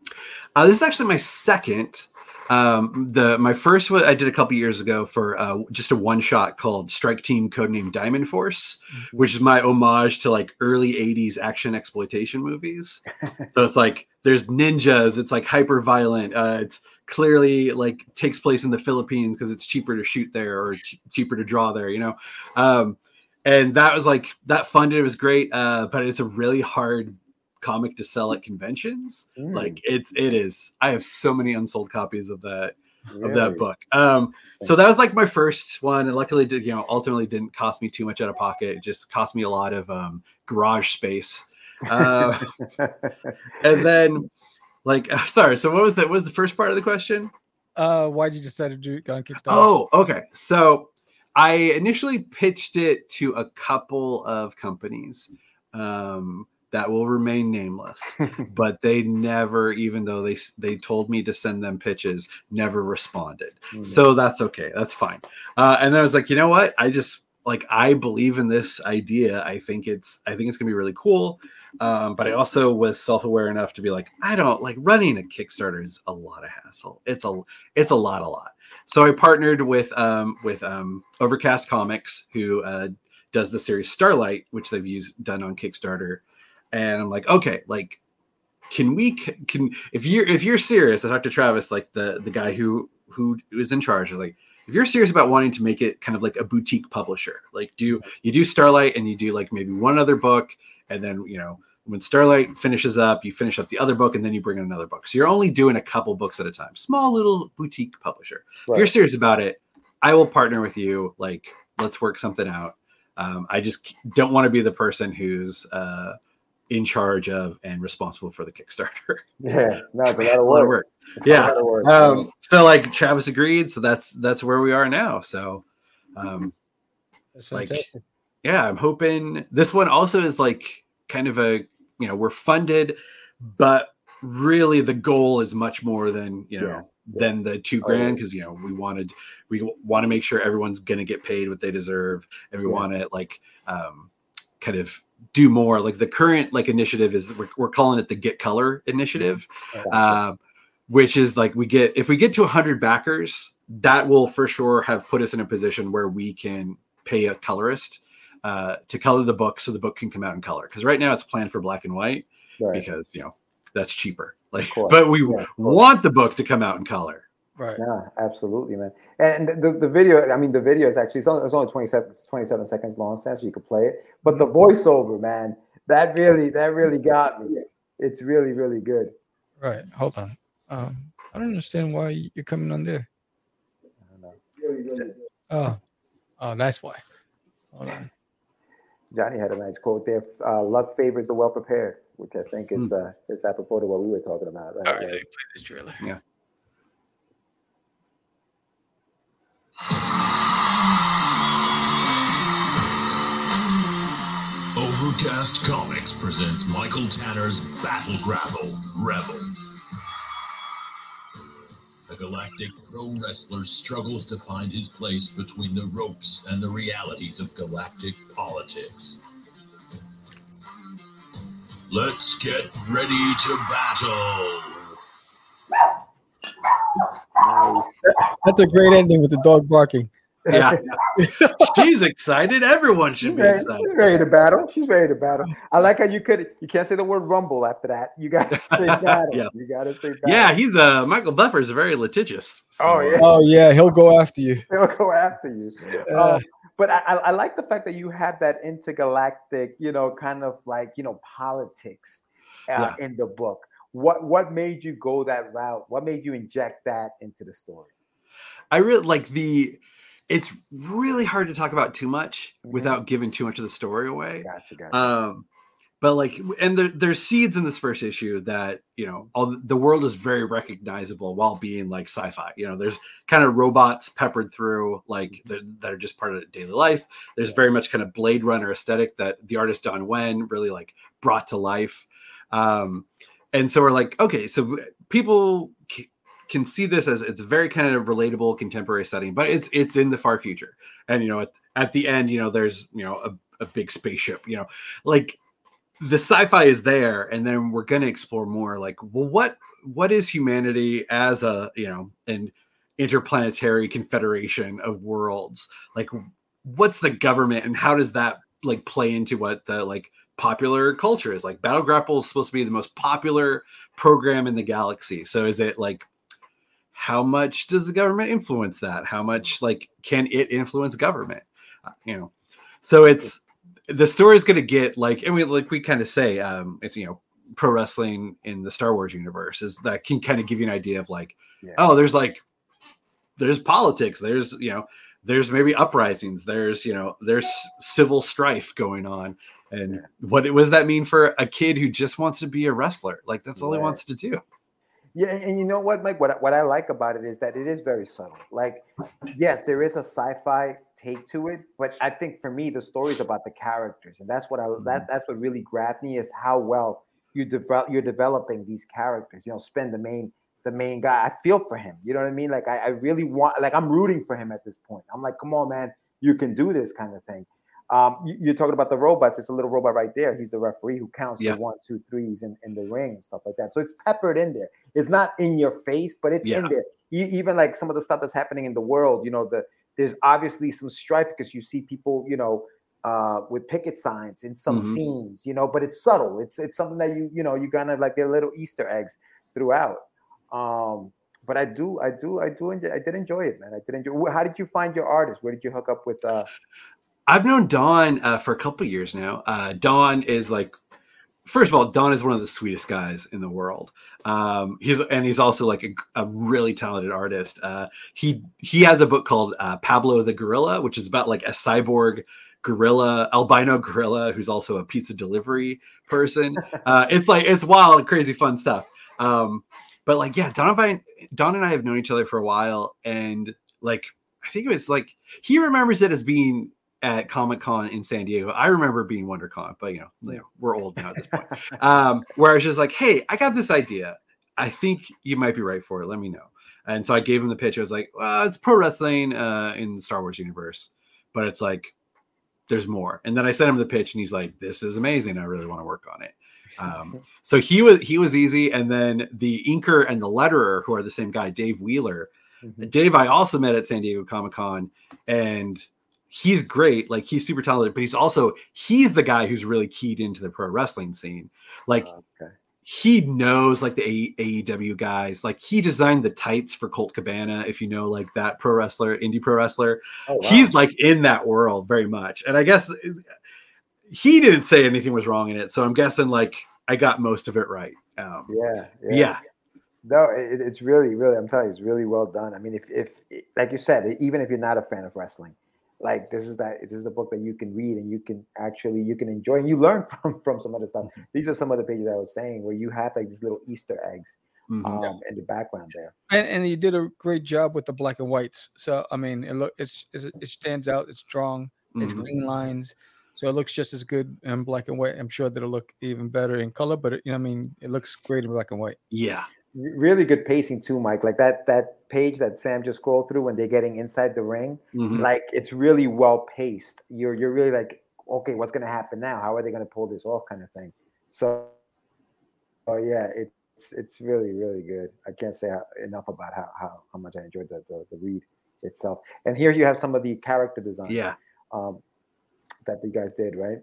Uh, this is actually my second. Um, the my first one I did a couple years ago for uh, just a one shot called Strike Team Codename Diamond Force, mm-hmm. which is my homage to like early eighties action exploitation movies. So it's like there's ninjas, it's like hyper violent, uh, it's clearly like takes place in the Philippines because it's cheaper to shoot there or ch- cheaper to draw there, you know. Um, and that was like that funded. It was great, uh, but it's a really hard comic to sell at conventions. Mm. Like it's it is. I have so many unsold copies of that really? of that book. Um, so that was like my first one, and luckily, did you know, ultimately didn't cost me too much out of pocket. It just cost me a lot of um, garage space. Uh, and then. Like, sorry. So what was that? What was the first part of the question? Uh, why did you decide to do it on Kickstarter? Oh, okay. So I initially pitched it to a couple of companies um, that will remain nameless, but they never, even though they they told me to send them pitches, never responded. Mm-hmm. So that's okay. That's fine. Uh, and then I was like, you know what? I just like I believe in this idea. I think it's I think it's gonna be really cool. Um, but I also was self-aware enough to be like, I don't like running a Kickstarter is a lot of hassle. It's a, it's a lot, a lot. So I partnered with, um, with, um, Overcast Comics, who, uh, does the series Starlight, which they've used done on Kickstarter. And I'm like, okay, like, can we, can, if you're, if you're serious, I talked to Travis, like the, the guy who, who is in charge, is like, if you're serious about wanting to make it kind of like a boutique publisher, like do you do Starlight and you do like maybe one other book, and then you know when Starlight finishes up, you finish up the other book, and then you bring in another book. So you're only doing a couple books at a time. Small little boutique publisher. Right. If you're serious about it, I will partner with you. Like, let's work something out. Um, I just don't want to be the person who's uh, in charge of and responsible for the Kickstarter. Yeah, no, it's a lot of work. Of work. Yeah. Work. Um, so like Travis agreed. So that's that's where we are now. So, um, that's like, fantastic. Yeah, I'm hoping this one also is like kind of a, you know, we're funded, but really the goal is much more than, you know, yeah, yeah. than the two grand. Because, you know, we wanted, we want to make sure everyone's going to get paid what they deserve. And we yeah. want to like um, kind of do more. Like the current like initiative is we're, we're calling it the Get Color initiative, gotcha. um, which is like we get, if we get to one hundred backers, that will for sure have put us in a position where we can pay a colorist uh, to color the book so the book can come out in color. Because right now it's planned for black and white right. because, you know, that's cheaper. Like, but we yeah, want the book to come out in color. Right. Yeah, absolutely, man. And the, the video, I mean, the video is actually, it's only, it's only twenty-seven, twenty-seven seconds long, so you could play it. But the voiceover, man, that really, that really got me. It's really, really good. Right. Hold on. Um, I don't understand why you're coming on there. I don't know. Really, really good. Oh, oh, that's why. Hold on. Johnny had a nice quote there. Uh, luck favors the well prepared, which I think is uh, it's apropos to what we were talking about. Right? All right, play this trailer. Yeah. Overcast Comics presents Michael Tanner's Battle Grapple Rebel. A galactic pro wrestler struggles to find his place between the ropes and the realities of galactic politics. Let's get ready to battle. Nice. That's a great ending with the dog barking. Yeah. She's excited. Everyone should she's be ready, excited. She's ready to battle. She's ready to battle. I like how you could you can't say the word rumble after that. You gotta say battle. Yeah. You gotta say battle. Yeah, he's uh Michael Buffer is very litigious. So. Oh yeah. Oh yeah, he'll go after you. He'll go after you. Uh, um, but I, I like the fact that you have that intergalactic, you know, kind of like, you know, politics uh, yeah. in the book. What what made you go that route? What made you inject that into the story? I really like the it's really hard to talk about too much mm-hmm. without giving too much of the story away. Gotcha, gotcha. Um, but like, and there, there's seeds in this first issue that, you know, all the, the world is very recognizable while being like sci-fi. You know, there's kind of robots peppered through like that, that are just part of daily life. There's yeah. very much kind of Blade Runner aesthetic that the artist Don Wen really like brought to life. Um, and so we're like, okay, so people can see this as it's a very kind of relatable contemporary setting, but it's it's in the far future. And, you know, at, at the end, you know, there's, you know, a, a big spaceship, you know, like the sci-fi is there. And then we're going to explore more like, well, what what is humanity as a, you know, an interplanetary confederation of worlds? Like, what's the government and how does that like play into what the like popular culture is? Like Battle Grapple is supposed to be the most popular program in the galaxy. So is it like, how much does the government influence that? How much like can it influence government? Uh, you know, so it's the story is going to get like, and we like we kind of say, um, it's you know, pro wrestling in the Star Wars universe is that can kind of give you an idea of like, yeah. oh, there's like, there's politics, there's you know, there's maybe uprisings, there's you know, there's civil strife going on, and yeah. what what does that mean for a kid who just wants to be a wrestler? Like that's all right. he wants to do. Yeah, and you know what, Mike? What what I like about it is that it is very subtle. Like, yes, there is a sci-fi take to it, but I think for me, the story is about the characters, and that's what I mm-hmm. that that's what really grabbed me is how well you develop you're developing these characters. You know, Spend the main the main guy. I feel for him. You know what I mean? Like, I, I really want. Like, I'm rooting for him at this point. I'm like, come on, man, you can do this kind of thing. Um, you, you're talking about the robots. It's a little robot right there. He's the referee who counts yeah. the one, two, threes in, in the ring and stuff like that. So it's peppered in there. It's not in your face, but it's yeah. in there. You, even like some of the stuff that's happening in the world, you know, the there's obviously some strife because you see people, you know, uh, with picket signs in some mm-hmm. scenes, you know, but it's subtle. It's it's something that you, you know, you kind of like they're little Easter eggs throughout. Um, but I do, I do, I do, enjoy, I did enjoy it, man. I did enjoy. How did you find your artist? Where did you hook up with? Uh... I've known Don uh, for a couple of years now. Uh, Don is like, first of all, Don is one of the sweetest guys in the world. Um, he's and he's also like a, a really talented artist. Uh, he he has a book called uh, Pablo the Gorilla, which is about like a cyborg gorilla, albino gorilla, who's also a pizza delivery person. Uh, it's like it's wild and crazy fun stuff. Um, but like, yeah, Don and I, Don and I have known each other for a while, and like, I think it was like he remembers it as being at Comic-Con in San Diego. I remember being WonderCon, but you know, you know, we're old now at this point. Um, where I was just like, hey, I got this idea. I think you might be right for it. Let me know. And so I gave him the pitch. I was like, well, it's pro wrestling uh, in the Star Wars universe, but it's like, there's more. And then I sent him the pitch and he's like, this is amazing. I really want to work on it. Um, so he was, he was easy. And then the inker and the letterer, who are the same guy, Dave Wheeler, mm-hmm. Dave, I also met at San Diego Comic-Con, and he's great. Like, he's super talented, but he's also, he's the guy who's really keyed into the pro wrestling scene. Like, oh, okay. He knows like the A E W guys. Like, he designed the tights for Colt Cabana, if you know, like that pro wrestler, indie pro wrestler. Oh, wow. He's like in that world very much. And I guess he didn't say anything was wrong in it. So I'm guessing like I got most of it right. Um, yeah, yeah. Yeah. No, it, it's really, really, I'm telling you, it's really well done. I mean, if, if, like you said, even if you're not a fan of wrestling, like this is that this is a book that you can read and you can actually you can enjoy and you learn from from some other stuff. Mm-hmm. These are some of the pages I was saying where you have like these little Easter eggs mm-hmm. um, in the background there. And, and you did a great job with the black and whites. So I mean, it look it's, it's it stands out. It's strong. Mm-hmm. It's clean lines. So it looks just as good in black and white. I'm sure that it'll look even better in color. But it, you know, I mean, it looks great in black and white. Yeah. Really good pacing too, Mike. Like that that page that Sam just scrolled through when they're getting inside the ring, mm-hmm. like it's really well paced. You're you're really like, okay, what's gonna happen now? How are they gonna pull this off, kind of thing. So, oh yeah, it's it's really really good. I can't say how, enough about how, how how much I enjoyed the, the the read itself. And here you have some of the character design, yeah, um, that you guys did, right?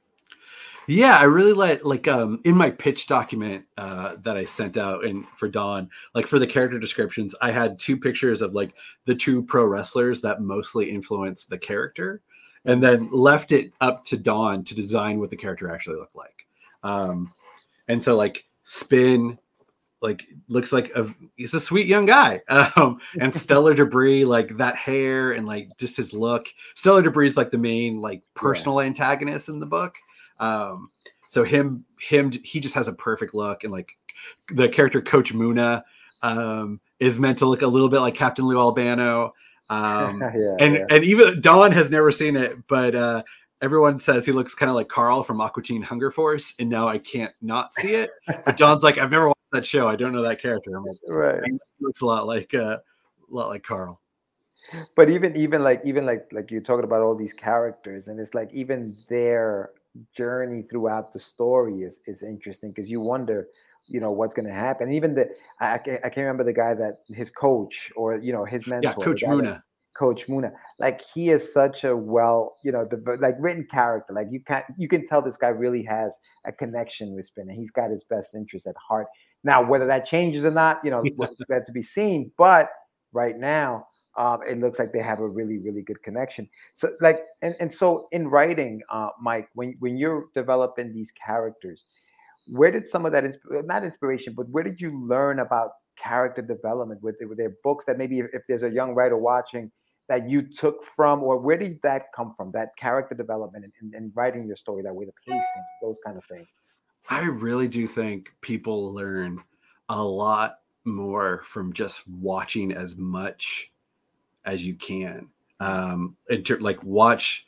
Yeah, I really like like um in my pitch document uh that I sent out and for Don, like for the character descriptions, I had two pictures of like the two pro wrestlers that mostly influenced the character, and then left it up to Don to design what the character actually looked like. Um and so like Spin like looks like a he's a sweet young guy. Um and Stellar Debris, like that hair and like just his look. Stellar Debris is like the main like personal yeah. antagonist in the book. Um, so him, him, he just has a perfect look, and like the character Coach Muna, um, is meant to look a little bit like Captain Lou Albano. Um, yeah, and, yeah. and even Don has never seen it, but, uh, everyone says he looks kind of like Carl from Aqua Teen Hunger Force. And now I can't not see it, but John's like, I've never watched that show. I don't know that character. I'm like, right. He looks a lot like, uh, a lot like Carl. But even, even like, even like, like you're talking about all these characters, and it's like, even their journey throughout the story is is interesting, because you wonder, you know, what's going to happen. And even the I, I can't remember the guy that his coach or you know his mentor, yeah, Coach Muna, Coach Muna. Like he is such a well, you know, the like written character. Like you can't you can tell this guy really has a connection with Spin, and he's got his best interest at heart. Now, whether that changes or not, you know, that's to be seen. But right now, Um, it looks like they have a really, really good connection. So, like, and, and so in writing, uh, Mike, when when you're developing these characters, where did some of that is not inspiration, but where did you learn about character development? With were there books that maybe if, if there's a young writer watching that you took from, or where did that come from? That character development and, and, and writing your story that way, the pacing, those kind of things. I really do think people learn a lot more from just watching as much as you can, um inter- like watch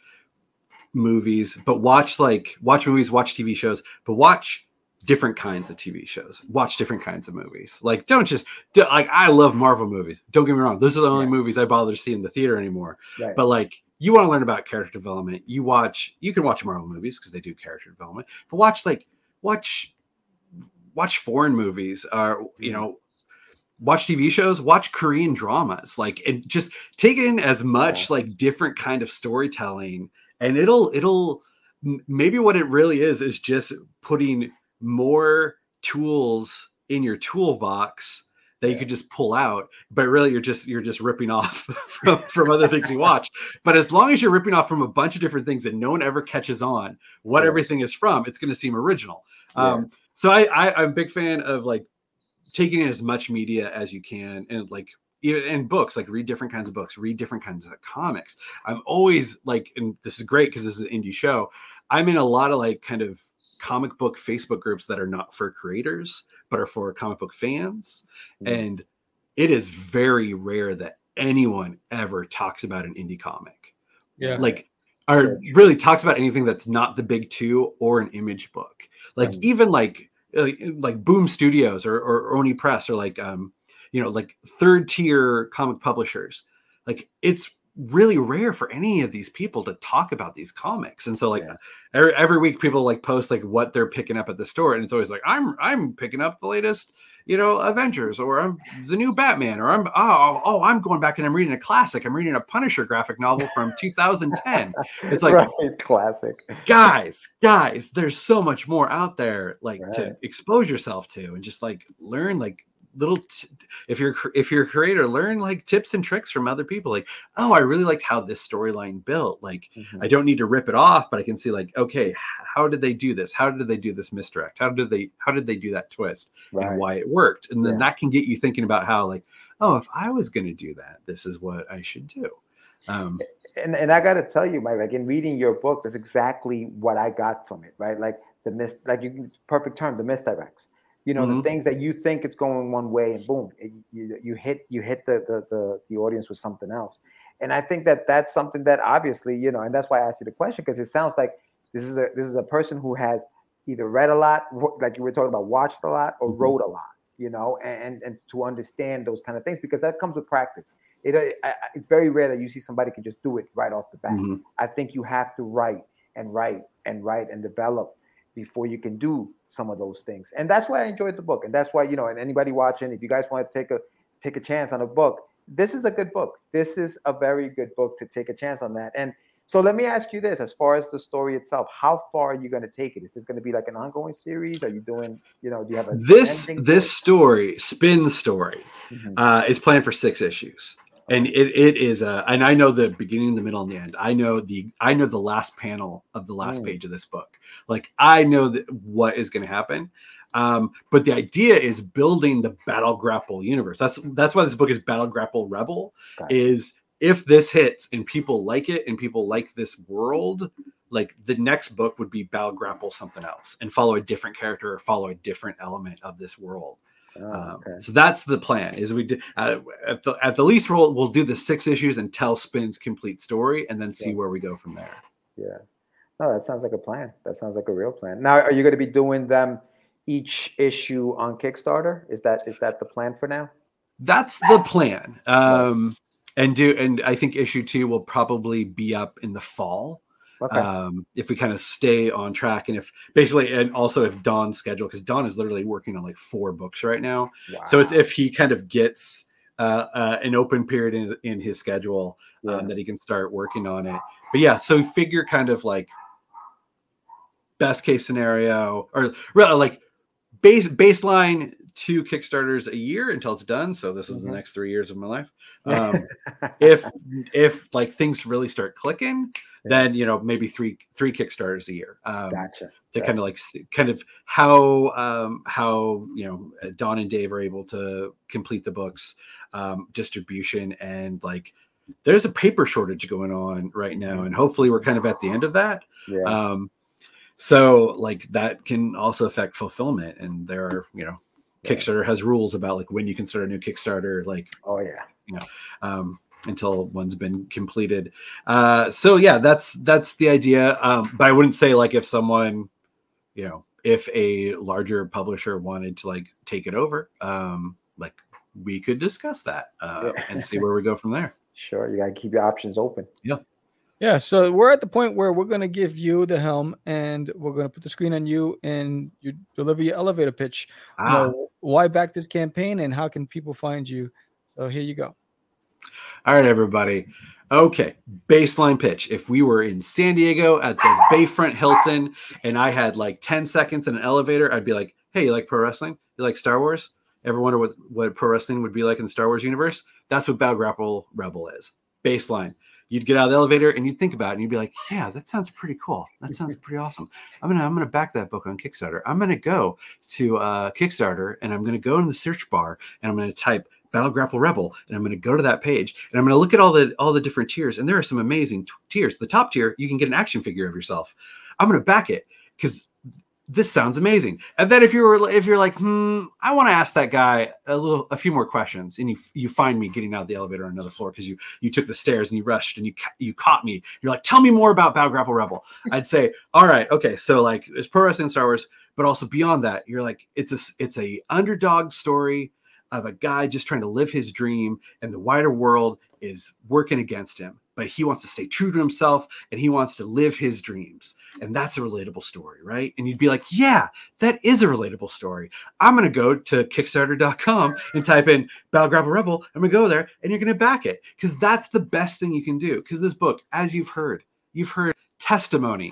movies, but watch like watch movies, watch T V shows, but watch different kinds of T V shows, watch different kinds of movies. Like don't just do, like I love Marvel movies, don't get me wrong, those are the only yeah. movies I bother to see in the theater anymore, right. But like you want to learn about character development, you watch you can watch Marvel movies because they do character development, but watch like watch watch foreign movies, or you know watch T V shows, watch Korean dramas, like, and just take in as much yeah. like different kind of storytelling, and it'll, it'll maybe what it really is, is just putting more tools in your toolbox that you could just pull out, but really you're just you're just ripping off from, from other things you watch. But as long as you're ripping off from a bunch of different things and no one ever catches on what yeah. everything is from, it's going to seem original. Yeah. Um, so I, I I'm a big fan of like taking in as much media as you can, and like and books, like read different kinds of books, read different kinds of comics. I'm always like, and this is great because this is an indie show, I'm in a lot of like kind of comic book Facebook groups that are not for creators, but are for comic book fans. Mm. And it is very rare that anyone ever talks about an indie comic. Yeah. Like, or really talks about anything that's not the big two or an Image book. Like mm. even like, like, like Boom Studios or, or Oni Press or like, um, you know, like third tier comic publishers. Like it's really rare for any of these people to talk about these comics. And so like yeah. every, every week people like post like what they're picking up at the store. And it's always like, I'm, I'm picking up the latest, you know, Avengers, or I'm the new Batman, or I'm, oh, oh, I'm going back and I'm reading a classic. I'm reading a Punisher graphic novel from two thousand ten. It's like, right, classic. Guys, guys, there's so much more out there, like right. to expose yourself to and just like learn like little t- if you're if you're a creator, learn like tips and tricks from other people. Like, oh, I really like how this storyline built. Like mm-hmm. I don't need to rip it off, but I can see like, okay, how did they do this? How did they do this misdirect? How did they how did they do that twist right. and why it worked? And then yeah. that can get you thinking about how like, oh, if I was going to do that, this is what I should do. Um and and I got to tell you, Mike, like in reading your book, that's exactly what I got from it, right? Like the mis like you perfect term, the misdirects. You know, mm-hmm. the things that you think it's going one way, and boom, it, you you hit you hit the, the the the audience with something else. And I think that that's something that obviously, you know, and that's why I asked you the question, because it sounds like this is a this is a person who has either read a lot, like you were talking about, watched a lot, or mm-hmm. wrote a lot. You know, and and to understand those kind of things, because that comes with practice. It I, it's very rare that you see somebody can just do it right off the bat. Mm-hmm. I think you have to write and write and write and develop before you can do some of those things. And that's why I enjoyed the book. And that's why, you know, and anybody watching, if you guys want to take a take a chance on a book, this is a good book. This is a very good book to take a chance on that. And so let me ask you this, as far as the story itself, how far are you going to take it? Is this going to be like an ongoing series? Are you doing, you know, do you have a this this story, Spin Story, mm-hmm. uh, is planned for six issues. And it it is uh and I know the beginning, the middle, and the end. I know the I know the last panel of the last mm. page of this book. Like I know that what is going to happen. Um, but the idea is building the Battle Grapple universe. That's that's why this book is Battle Grapple Rebel. Okay. Is if this hits and people like it and people like this world, like the next book would be Battle Grapple something else and follow a different character or follow a different element of this world. Oh, okay. um, so that's the plan. Is we do, uh, at the at the least we'll we'll do the six issues and tell Spin's complete story, and then see yeah. where we go from there. Yeah, no, that sounds like a plan. That sounds like a real plan. Now, are you going to be doing them each issue on Kickstarter? Is that is that the plan for now? That's the plan. Um, and do and I think issue two will probably be up in the fall. Okay. Um, if we kind of stay on track, and if basically, and also if Don's schedule, because Don is literally working on like four books right now. Wow. So it's if he kind of gets uh, uh, an open period in, in his schedule um, yeah. that he can start working on it. But yeah, so figure kind of like best case scenario, or really like base baseline two Kickstarters a year until it's done. So this is mm-hmm. the next three years of my life. Um, if if like things really start clicking, then you know maybe three three Kickstarters a year. Um, gotcha. To gotcha. kind of like kind of how um, how you know Don and Dave are able to complete the books, um, distribution, and like there's a paper shortage going on right now, and hopefully we're kind of at the end of that. Yeah. Um, so like that can also affect fulfillment, and there are you know Kickstarter has rules about like when you can start a new Kickstarter. Like oh yeah, you know. Um, until one's been completed. Uh, so yeah, that's, that's the idea. Um, but I wouldn't say like if someone, you know, if a larger publisher wanted to like take it over, um, like we could discuss that uh, yeah. and see where we go from there. Sure. You got to keep your options open. Yeah. Yeah. So we're at the point where we're going to give you the helm and we're going to put the screen on you and you deliver your elevator pitch. Ah. You know, why back this campaign and how can people find you? So here you go. All right, everybody. Okay, baseline pitch. If we were in San Diego at the Bayfront Hilton and I had like ten seconds in an elevator, I'd be like, hey, you like pro wrestling? You like Star Wars? Ever wonder what, what pro wrestling would be like in the Star Wars universe? That's what Battle Grapple Rebel is. Baseline. You'd get out of the elevator and you'd think about it and you'd be like, yeah, that sounds pretty cool. That sounds pretty awesome. I'm gonna I'm gonna back that book on Kickstarter. I'm gonna go to uh, Kickstarter and I'm gonna go in the search bar and I'm gonna type Battle Grapple Rebel and I'm gonna go to that page and I'm gonna look at all the all the different tiers, and there are some amazing t- tiers. The top tier, you can get an action figure of yourself. I'm gonna back it because this sounds amazing. And then if you're if you're like, hmm, I want to ask that guy a little, a few more questions, and you you find me getting out of the elevator on another floor because you you took the stairs and you rushed and you you caught me. You're like, tell me more about Battle Grapple Rebel. I'd say, all right, okay, so like it's pro wrestling, Star Wars, but also beyond that, you're like, it's a it's a underdog story of a guy just trying to live his dream, and the wider world is working against him, but he wants to stay true to himself and he wants to live his dreams. And that's a relatable story, right? And you'd be like, yeah, that is a relatable story. I'm going to go to kickstarter dot com and type in Battle Grapple Rebel. I'm going to go there and you're going to back it because that's the best thing you can do. Because this book, as you've heard, you've heard testimony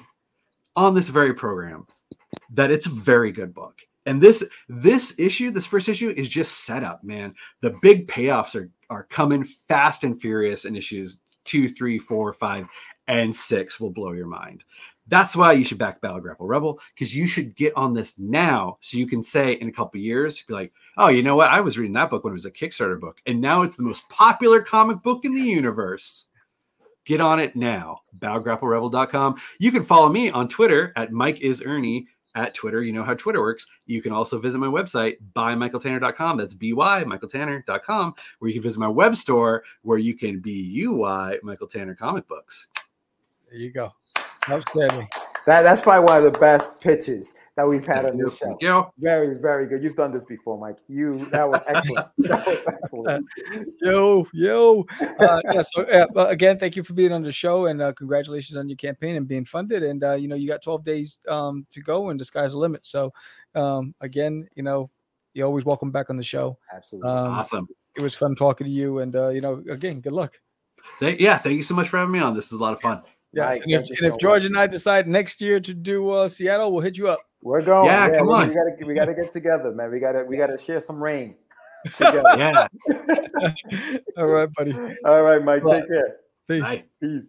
on this very program that it's a very good book. And this this issue, this first issue is just set up, man. The big payoffs are, are coming fast and furious in issues two, three, four, five, and six will blow your mind. That's why you should back Battle Grapple Rebel, because you should get on this now so you can say in a couple of years, be like, oh, you know what? I was reading that book when it was a Kickstarter book, and now it's the most popular comic book in the universe. Get on it now. battle grapple rebel dot com. You can follow me on Twitter at Mike is Ernie at Twitter. You know how Twitter works. You can also visit my website, buy michael tanner dot com. That's B Y, michael tanner dot com, where you can visit my web store where you can B U Y Michael Tanner comic books. There you go. Outstanding. That, that's probably one of the best pitches that we've had on this show. Thank you. Very, very good. You've done this before, Mike. You that was excellent. That was excellent. Yo, yo. Uh, yeah. So uh, again, thank you for being on the show, and uh, congratulations on your campaign and being funded. And uh, you know, you got twelve days um, to go, and the sky's the limit. So um, again, you know, you're always welcome back on the show. Absolutely. Um, Awesome. It was fun talking to you, and uh, you know, again, good luck. Thank, yeah, thank you so much for having me on. This is a lot of fun. Yes, Mike, and if, thank you and if so George much. and I decide next year to do uh, Seattle, we'll hit you up. We're going. Yeah, come we, on. We gotta we gotta get together, man. We gotta we gotta share some rain together. Yeah. All right, buddy. All right, Mike. Bye. Take care. Peace. Bye. Peace.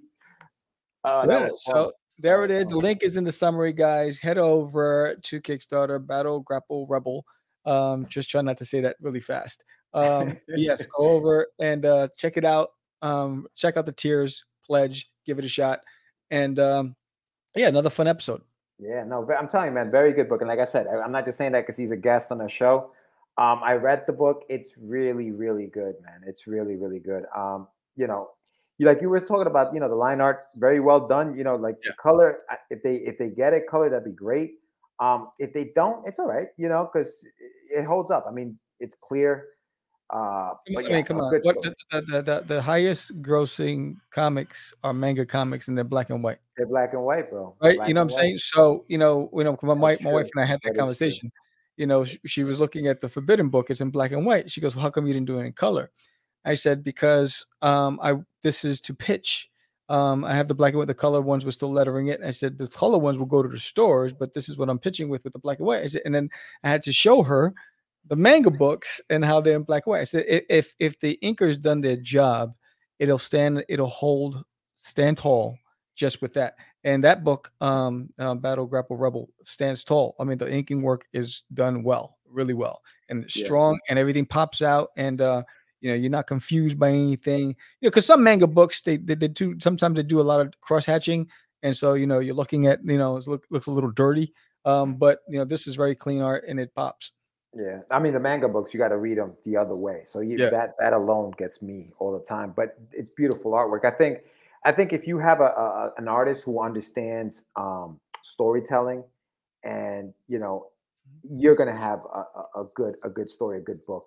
Uh, that Yeah, was fun. so there it That was is. The fun. link is in the summary, guys. Head over to Kickstarter, Battle Grapple Rebel. Um, just try not to say that really fast. Um, but yes, go over and uh, check it out. Um, check out the tiers, pledge, give it a shot, and um, yeah, another fun episode. Yeah, no, I'm telling you, man, very good book. And like I said, I- I'm not just saying that because he's a guest on the show. Um, I read the book. It's really, really good, man. It's really, really good. Um, you know, you like you were talking about, you know, the line art, very well done. You know, like Yeah. the color. I- If they if they get it color, that'd be great. Um, if they don't, it's all right. You know, because it holds up. I mean, it's clear. Uh, Come but on, I yeah, mean, come no, on. good What story. the, the, the, the highest grossing comics are manga comics, and they're black and white, They're black and white, bro. right? Black you know and what I'm white. saying? So, you know, you know, my, my That's wife true. and I had that That is true. conversation. You know, she, she was looking at the Forbidden Book. It's in black and white. She goes, "Well, how come you didn't do it in color?" I said, "Because um, I this is to pitch. Um, I have the black and white. The color ones were still lettering it. I said the color ones will go to the stores, but this is what I'm pitching with with the black and white." I said, and then I had to show her the manga books and how they're in black and white. I said, "I- if if the inker's done their job, it'll stand, it'll hold, stand tall just with that." And that book, um, uh, Battle Grapple Rebel, stands tall. I mean, the inking work is done well, really well, and it's Yeah. strong, and everything pops out, and uh, you know, you're not confused by anything. You know, because some manga books they, they they do sometimes they do a lot of cross hatching, and so you know you're looking at you know it look, looks a little dirty. Um, but you know this is very clean art and it pops. Yeah, I mean the manga books you got to read them the other way. So you, Yeah. that that alone gets me all the time. But it's beautiful artwork. I think I think if you have a, a an artist who understands um, storytelling, and you know, you're gonna have a, a, a good a good story, a good book.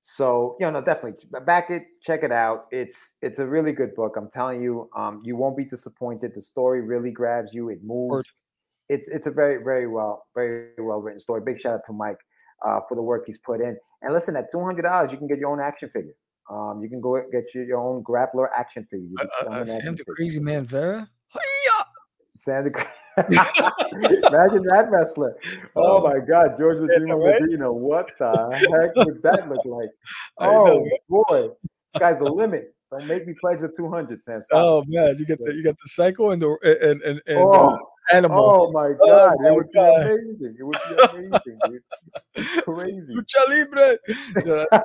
So you know, no, definitely back it, check it out. It's it's a really good book. I'm telling you, um, you won't be disappointed. The story really grabs you. It moves. Word. It's it's a very very well very well written story. Big shout out to Mike. Uh, for the work he's put in. And listen, at two hundred dollars, you can get your own action figure. Um, you can go get your, your own grappler action figure. You Uh, can uh, become uh, an Sam action the figure. Crazy Man Vera. Hi-ya! Sam the, Imagine that wrestler. Oh my God, George the Yeah, Dreamer right? Medina. What the heck would that look like? I know, Oh boy, sky's the limit. Don't make me pledge the two hundred, Sam. Stop. Oh man, you get the you got the cycle and the and and, and Oh, the animal. oh my Oh God, my it would God. be amazing. It would be amazing, dude. It's crazy. Lucha Libre. Yeah, that's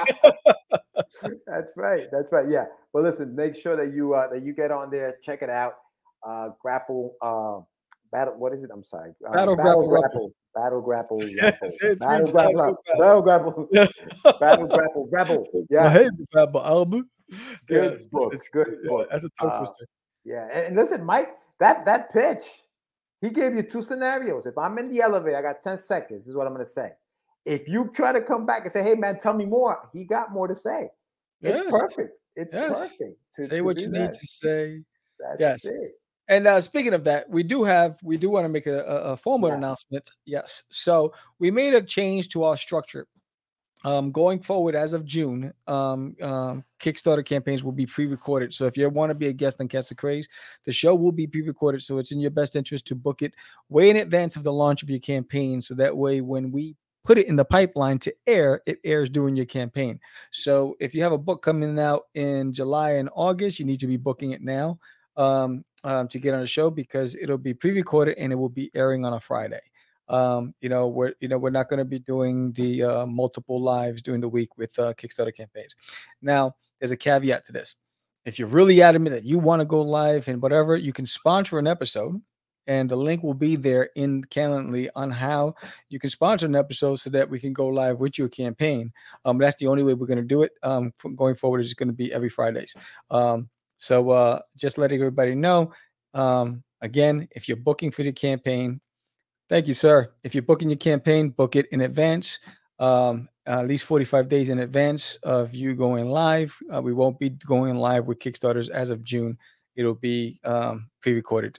crazy. That's right. That's right. Yeah. But listen, make sure that you uh, that you get on there, check it out. Uh, grapple. Uh, battle. What is it? I'm sorry. Uh, Battle Grapple Rebel. Battle grapple. Yes, Rebel. say it three Battle times, grapple. go fast. Battle grapple. Yeah. Battle grapple. Rebel. I Yeah. hate the Battle album. Good Yes, book. it's- Good yeah, book. That's a tongue Uh, twister. Yeah. And, and listen, Mike, that that pitch, he gave you two scenarios. If I'm in the elevator, I got ten seconds. This is what I'm going to say. If you try to come back and say, "Hey, man, tell me more," he got more to say. It's Yes. perfect. It's Yes. perfect. To, Say to what do you that. need to say. That's Yes. it. And uh, speaking of that, we do have we do want to make a, a, a formal Yes. announcement. Yes, so we made a change to our structure. Um, going forward, as of June, um, um, Kickstarter campaigns will be pre-recorded. So if you want to be a guest on Catch the Craze, the show will be pre-recorded. So it's in your best interest to book it way in advance of the launch of your campaign. So that way, when we put it in the pipeline to air, it airs during your campaign. So if you have a book coming out in July and August, you need to be booking it now um, um, to get on the show, because it'll be pre-recorded and it will be airing on a Friday. Um, you know, we're you know we're not going to be doing the uh, multiple lives during the week with uh, Kickstarter campaigns. Now, there's a caveat to this. If you're really adamant that you want to go live and whatever, you can sponsor an episode, and the link will be there in Calendly on how you can sponsor an episode so that we can go live with your campaign. Um, that's the only way we're going to do it. Um, from going forward is going to be every Fridays. Um, so uh, just letting everybody know. Um, again, if you're booking for the campaign, thank you, sir. If you're booking your campaign, book it in advance, um, at least forty-five days in advance of you going live. Uh, we won't be going live with Kickstarters as of June. It'll be um, pre-recorded.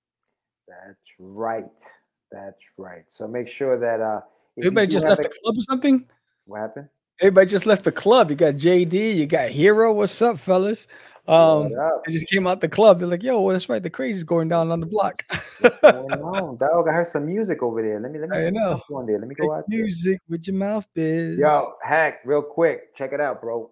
That's right. That's right. So make sure that uh, if you Everybody do just have left a- the club or something? What happened? Everybody just left the club. You got J D, you got Hero. What's up, fellas? Um, What up? they just came out the club. They're like, yo, well, that's right. The crazy's going down on the block. What's going on, dog? I heard some music over there. Let me let me, I let me know. jump on there. Let me go out there. Music with your mouth, biz. Yo, Hack, real quick, check it out, bro.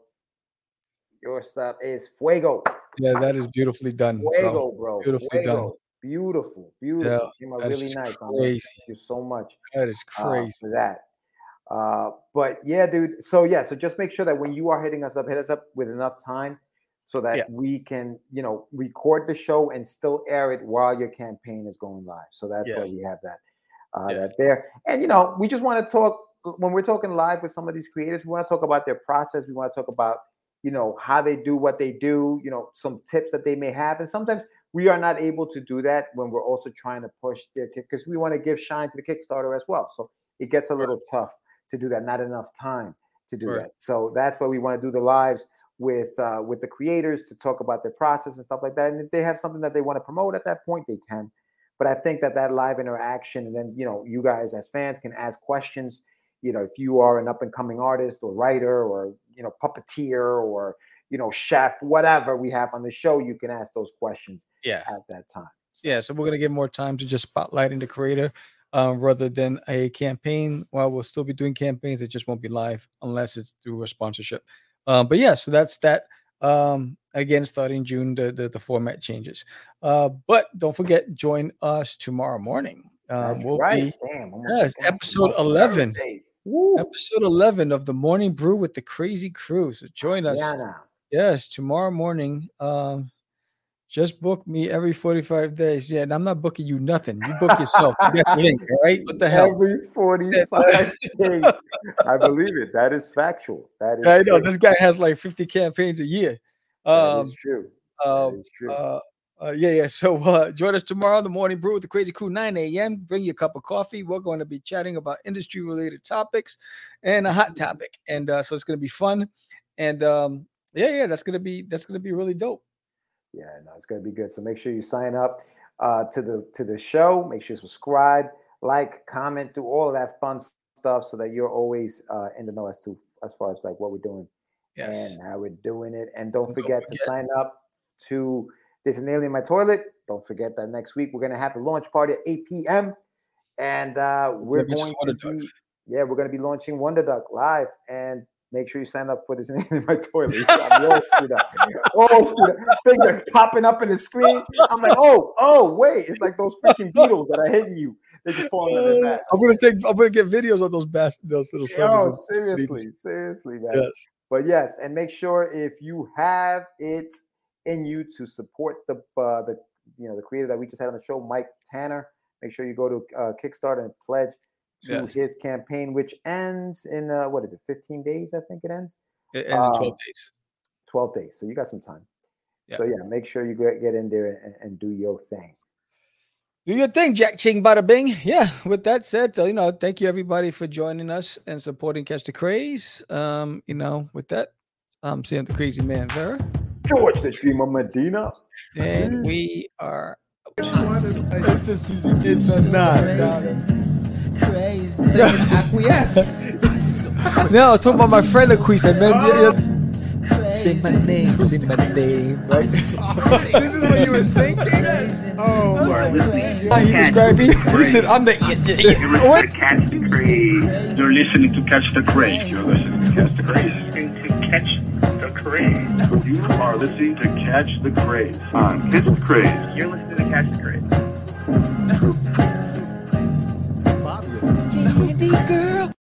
Your stuff is fuego. Yeah, that is beautifully done. bro. Fuego, bro. Beautifully done. Fuego. Beautiful, beautiful. Came out that is really just nice. man. crazy. Thank you so much That is uh, crazy. for that. Uh, but yeah, dude. So yeah, so just make sure that when you are hitting us up, hit us up with enough time so that Yeah. we can, you know, record the show and still air it while your campaign is going live. So that's Yeah. why we have that, uh, Yeah. that there. And you know, we just want to talk when we're talking live with some of these creators. We want to talk about their process. We want to talk about, you know, how they do what they do. You know, some tips that they may have, and sometimes we are not able to do that when we're also trying to push their kick because we want to give shine to the Kickstarter as well. So it gets a little tough to do that. Not enough time to do Right. that. So that's why we want to do the lives with uh, with the creators to talk about their process and stuff like that. And if they have something that they want to promote at that point, they can. But I think that that live interaction, and then you know, you guys as fans can ask questions. You know, if you are an up and coming artist or writer or you know puppeteer or you know chef, whatever we have on the show, you can ask those questions Yeah. at that time. Yeah. So we're gonna give more time to just spotlighting the creator, um, rather than a campaign. While we'll still be doing campaigns, it just won't be live unless it's through a sponsorship. Um, but yeah, so that's that. Um, again, starting June, the, the the format changes. Uh, but don't forget, join us tomorrow morning. Um, That's we'll right. be Damn. almost yes, forgot. episode It's eleven. Thursday. Woo. episode eleven of the Morning Brew with the Crazy Crew. So join us. Yeah, now. Yes, tomorrow morning. Um, just book me every forty-five days. Yeah, and I'm not booking you nothing. You book yourself. You got the link, all right? What the hell? Every forty-five days. I believe it. That is factual. That is I know true. this guy has like fifty campaigns a year. That Um, is true. uh, that is true. uh, uh, yeah, yeah. So uh, join us tomorrow, the Morning Brew with the Crazy Crew, nine a.m. Bring your cup of coffee. We're going to be chatting about industry-related topics and a hot topic, and uh, so it's going to be fun. And um, yeah, yeah, that's gonna be that's gonna be really dope. Yeah, no, it's gonna be good. So make sure you sign up uh, to the to the show. Make sure you subscribe, like, comment, do all of that fun stuff, so that you're always uh, in the know as to as far as like what we're doing Yes. and how we're doing it. And don't Don't forget to forget. sign up to There's an Alien in My Toilet. Don't forget that next week we're going to have the launch party at eight p.m. And uh, we're Maybe going to Wonder be, Duck. yeah, we're going to be launching Wonder Duck live. And make sure you sign up for this Alien in My Toilet. I'm all screwed up. All screwed up. Things are popping up in the screen. I'm like, oh, oh, wait. It's like those freaking beetles that are hitting you. They're just falling on their back. I'm gonna take. I'm gonna get videos of those bas- those little. Oh, seven seriously, beetles. seriously, man. Yes. But yes, and make sure if you have it in you to support the uh, the you know the creator that we just had on the show, Mike Tanner. Make sure you go to uh, Kickstarter and pledge to Yes. his campaign, which ends in uh, what is it, fifteen days? I think it ends. It ends in twelve Um, days. twelve days. So you got some time. Yeah. So yeah, make sure you get, get in there and, and do your thing. Do your thing, Jack Ching Bada Bing. Yeah. With that said, uh, you know, thank you everybody for joining us and supporting Catch the Craze. Um, you know, with that, I'm seeing the Crazy Man Vera, George the Dreamer Medina. and we are. It's just easy kids. That's not. Crazy. Acquiesce. No, I was talking about my friend Acquisa, man. Yeah, yeah. Say my name, say my name. Right? This is what you were thinking? Oh, my God. He described me. He said, "I'm the." You're What? listening to Catch the Craze. You're listening to Catch the Craze. You're listening to Catch the Craze. Listening to Catch the Craze. You are listening to Catch the Craze on Catch the Craze. You're listening to Catch the Craze. Candy girl.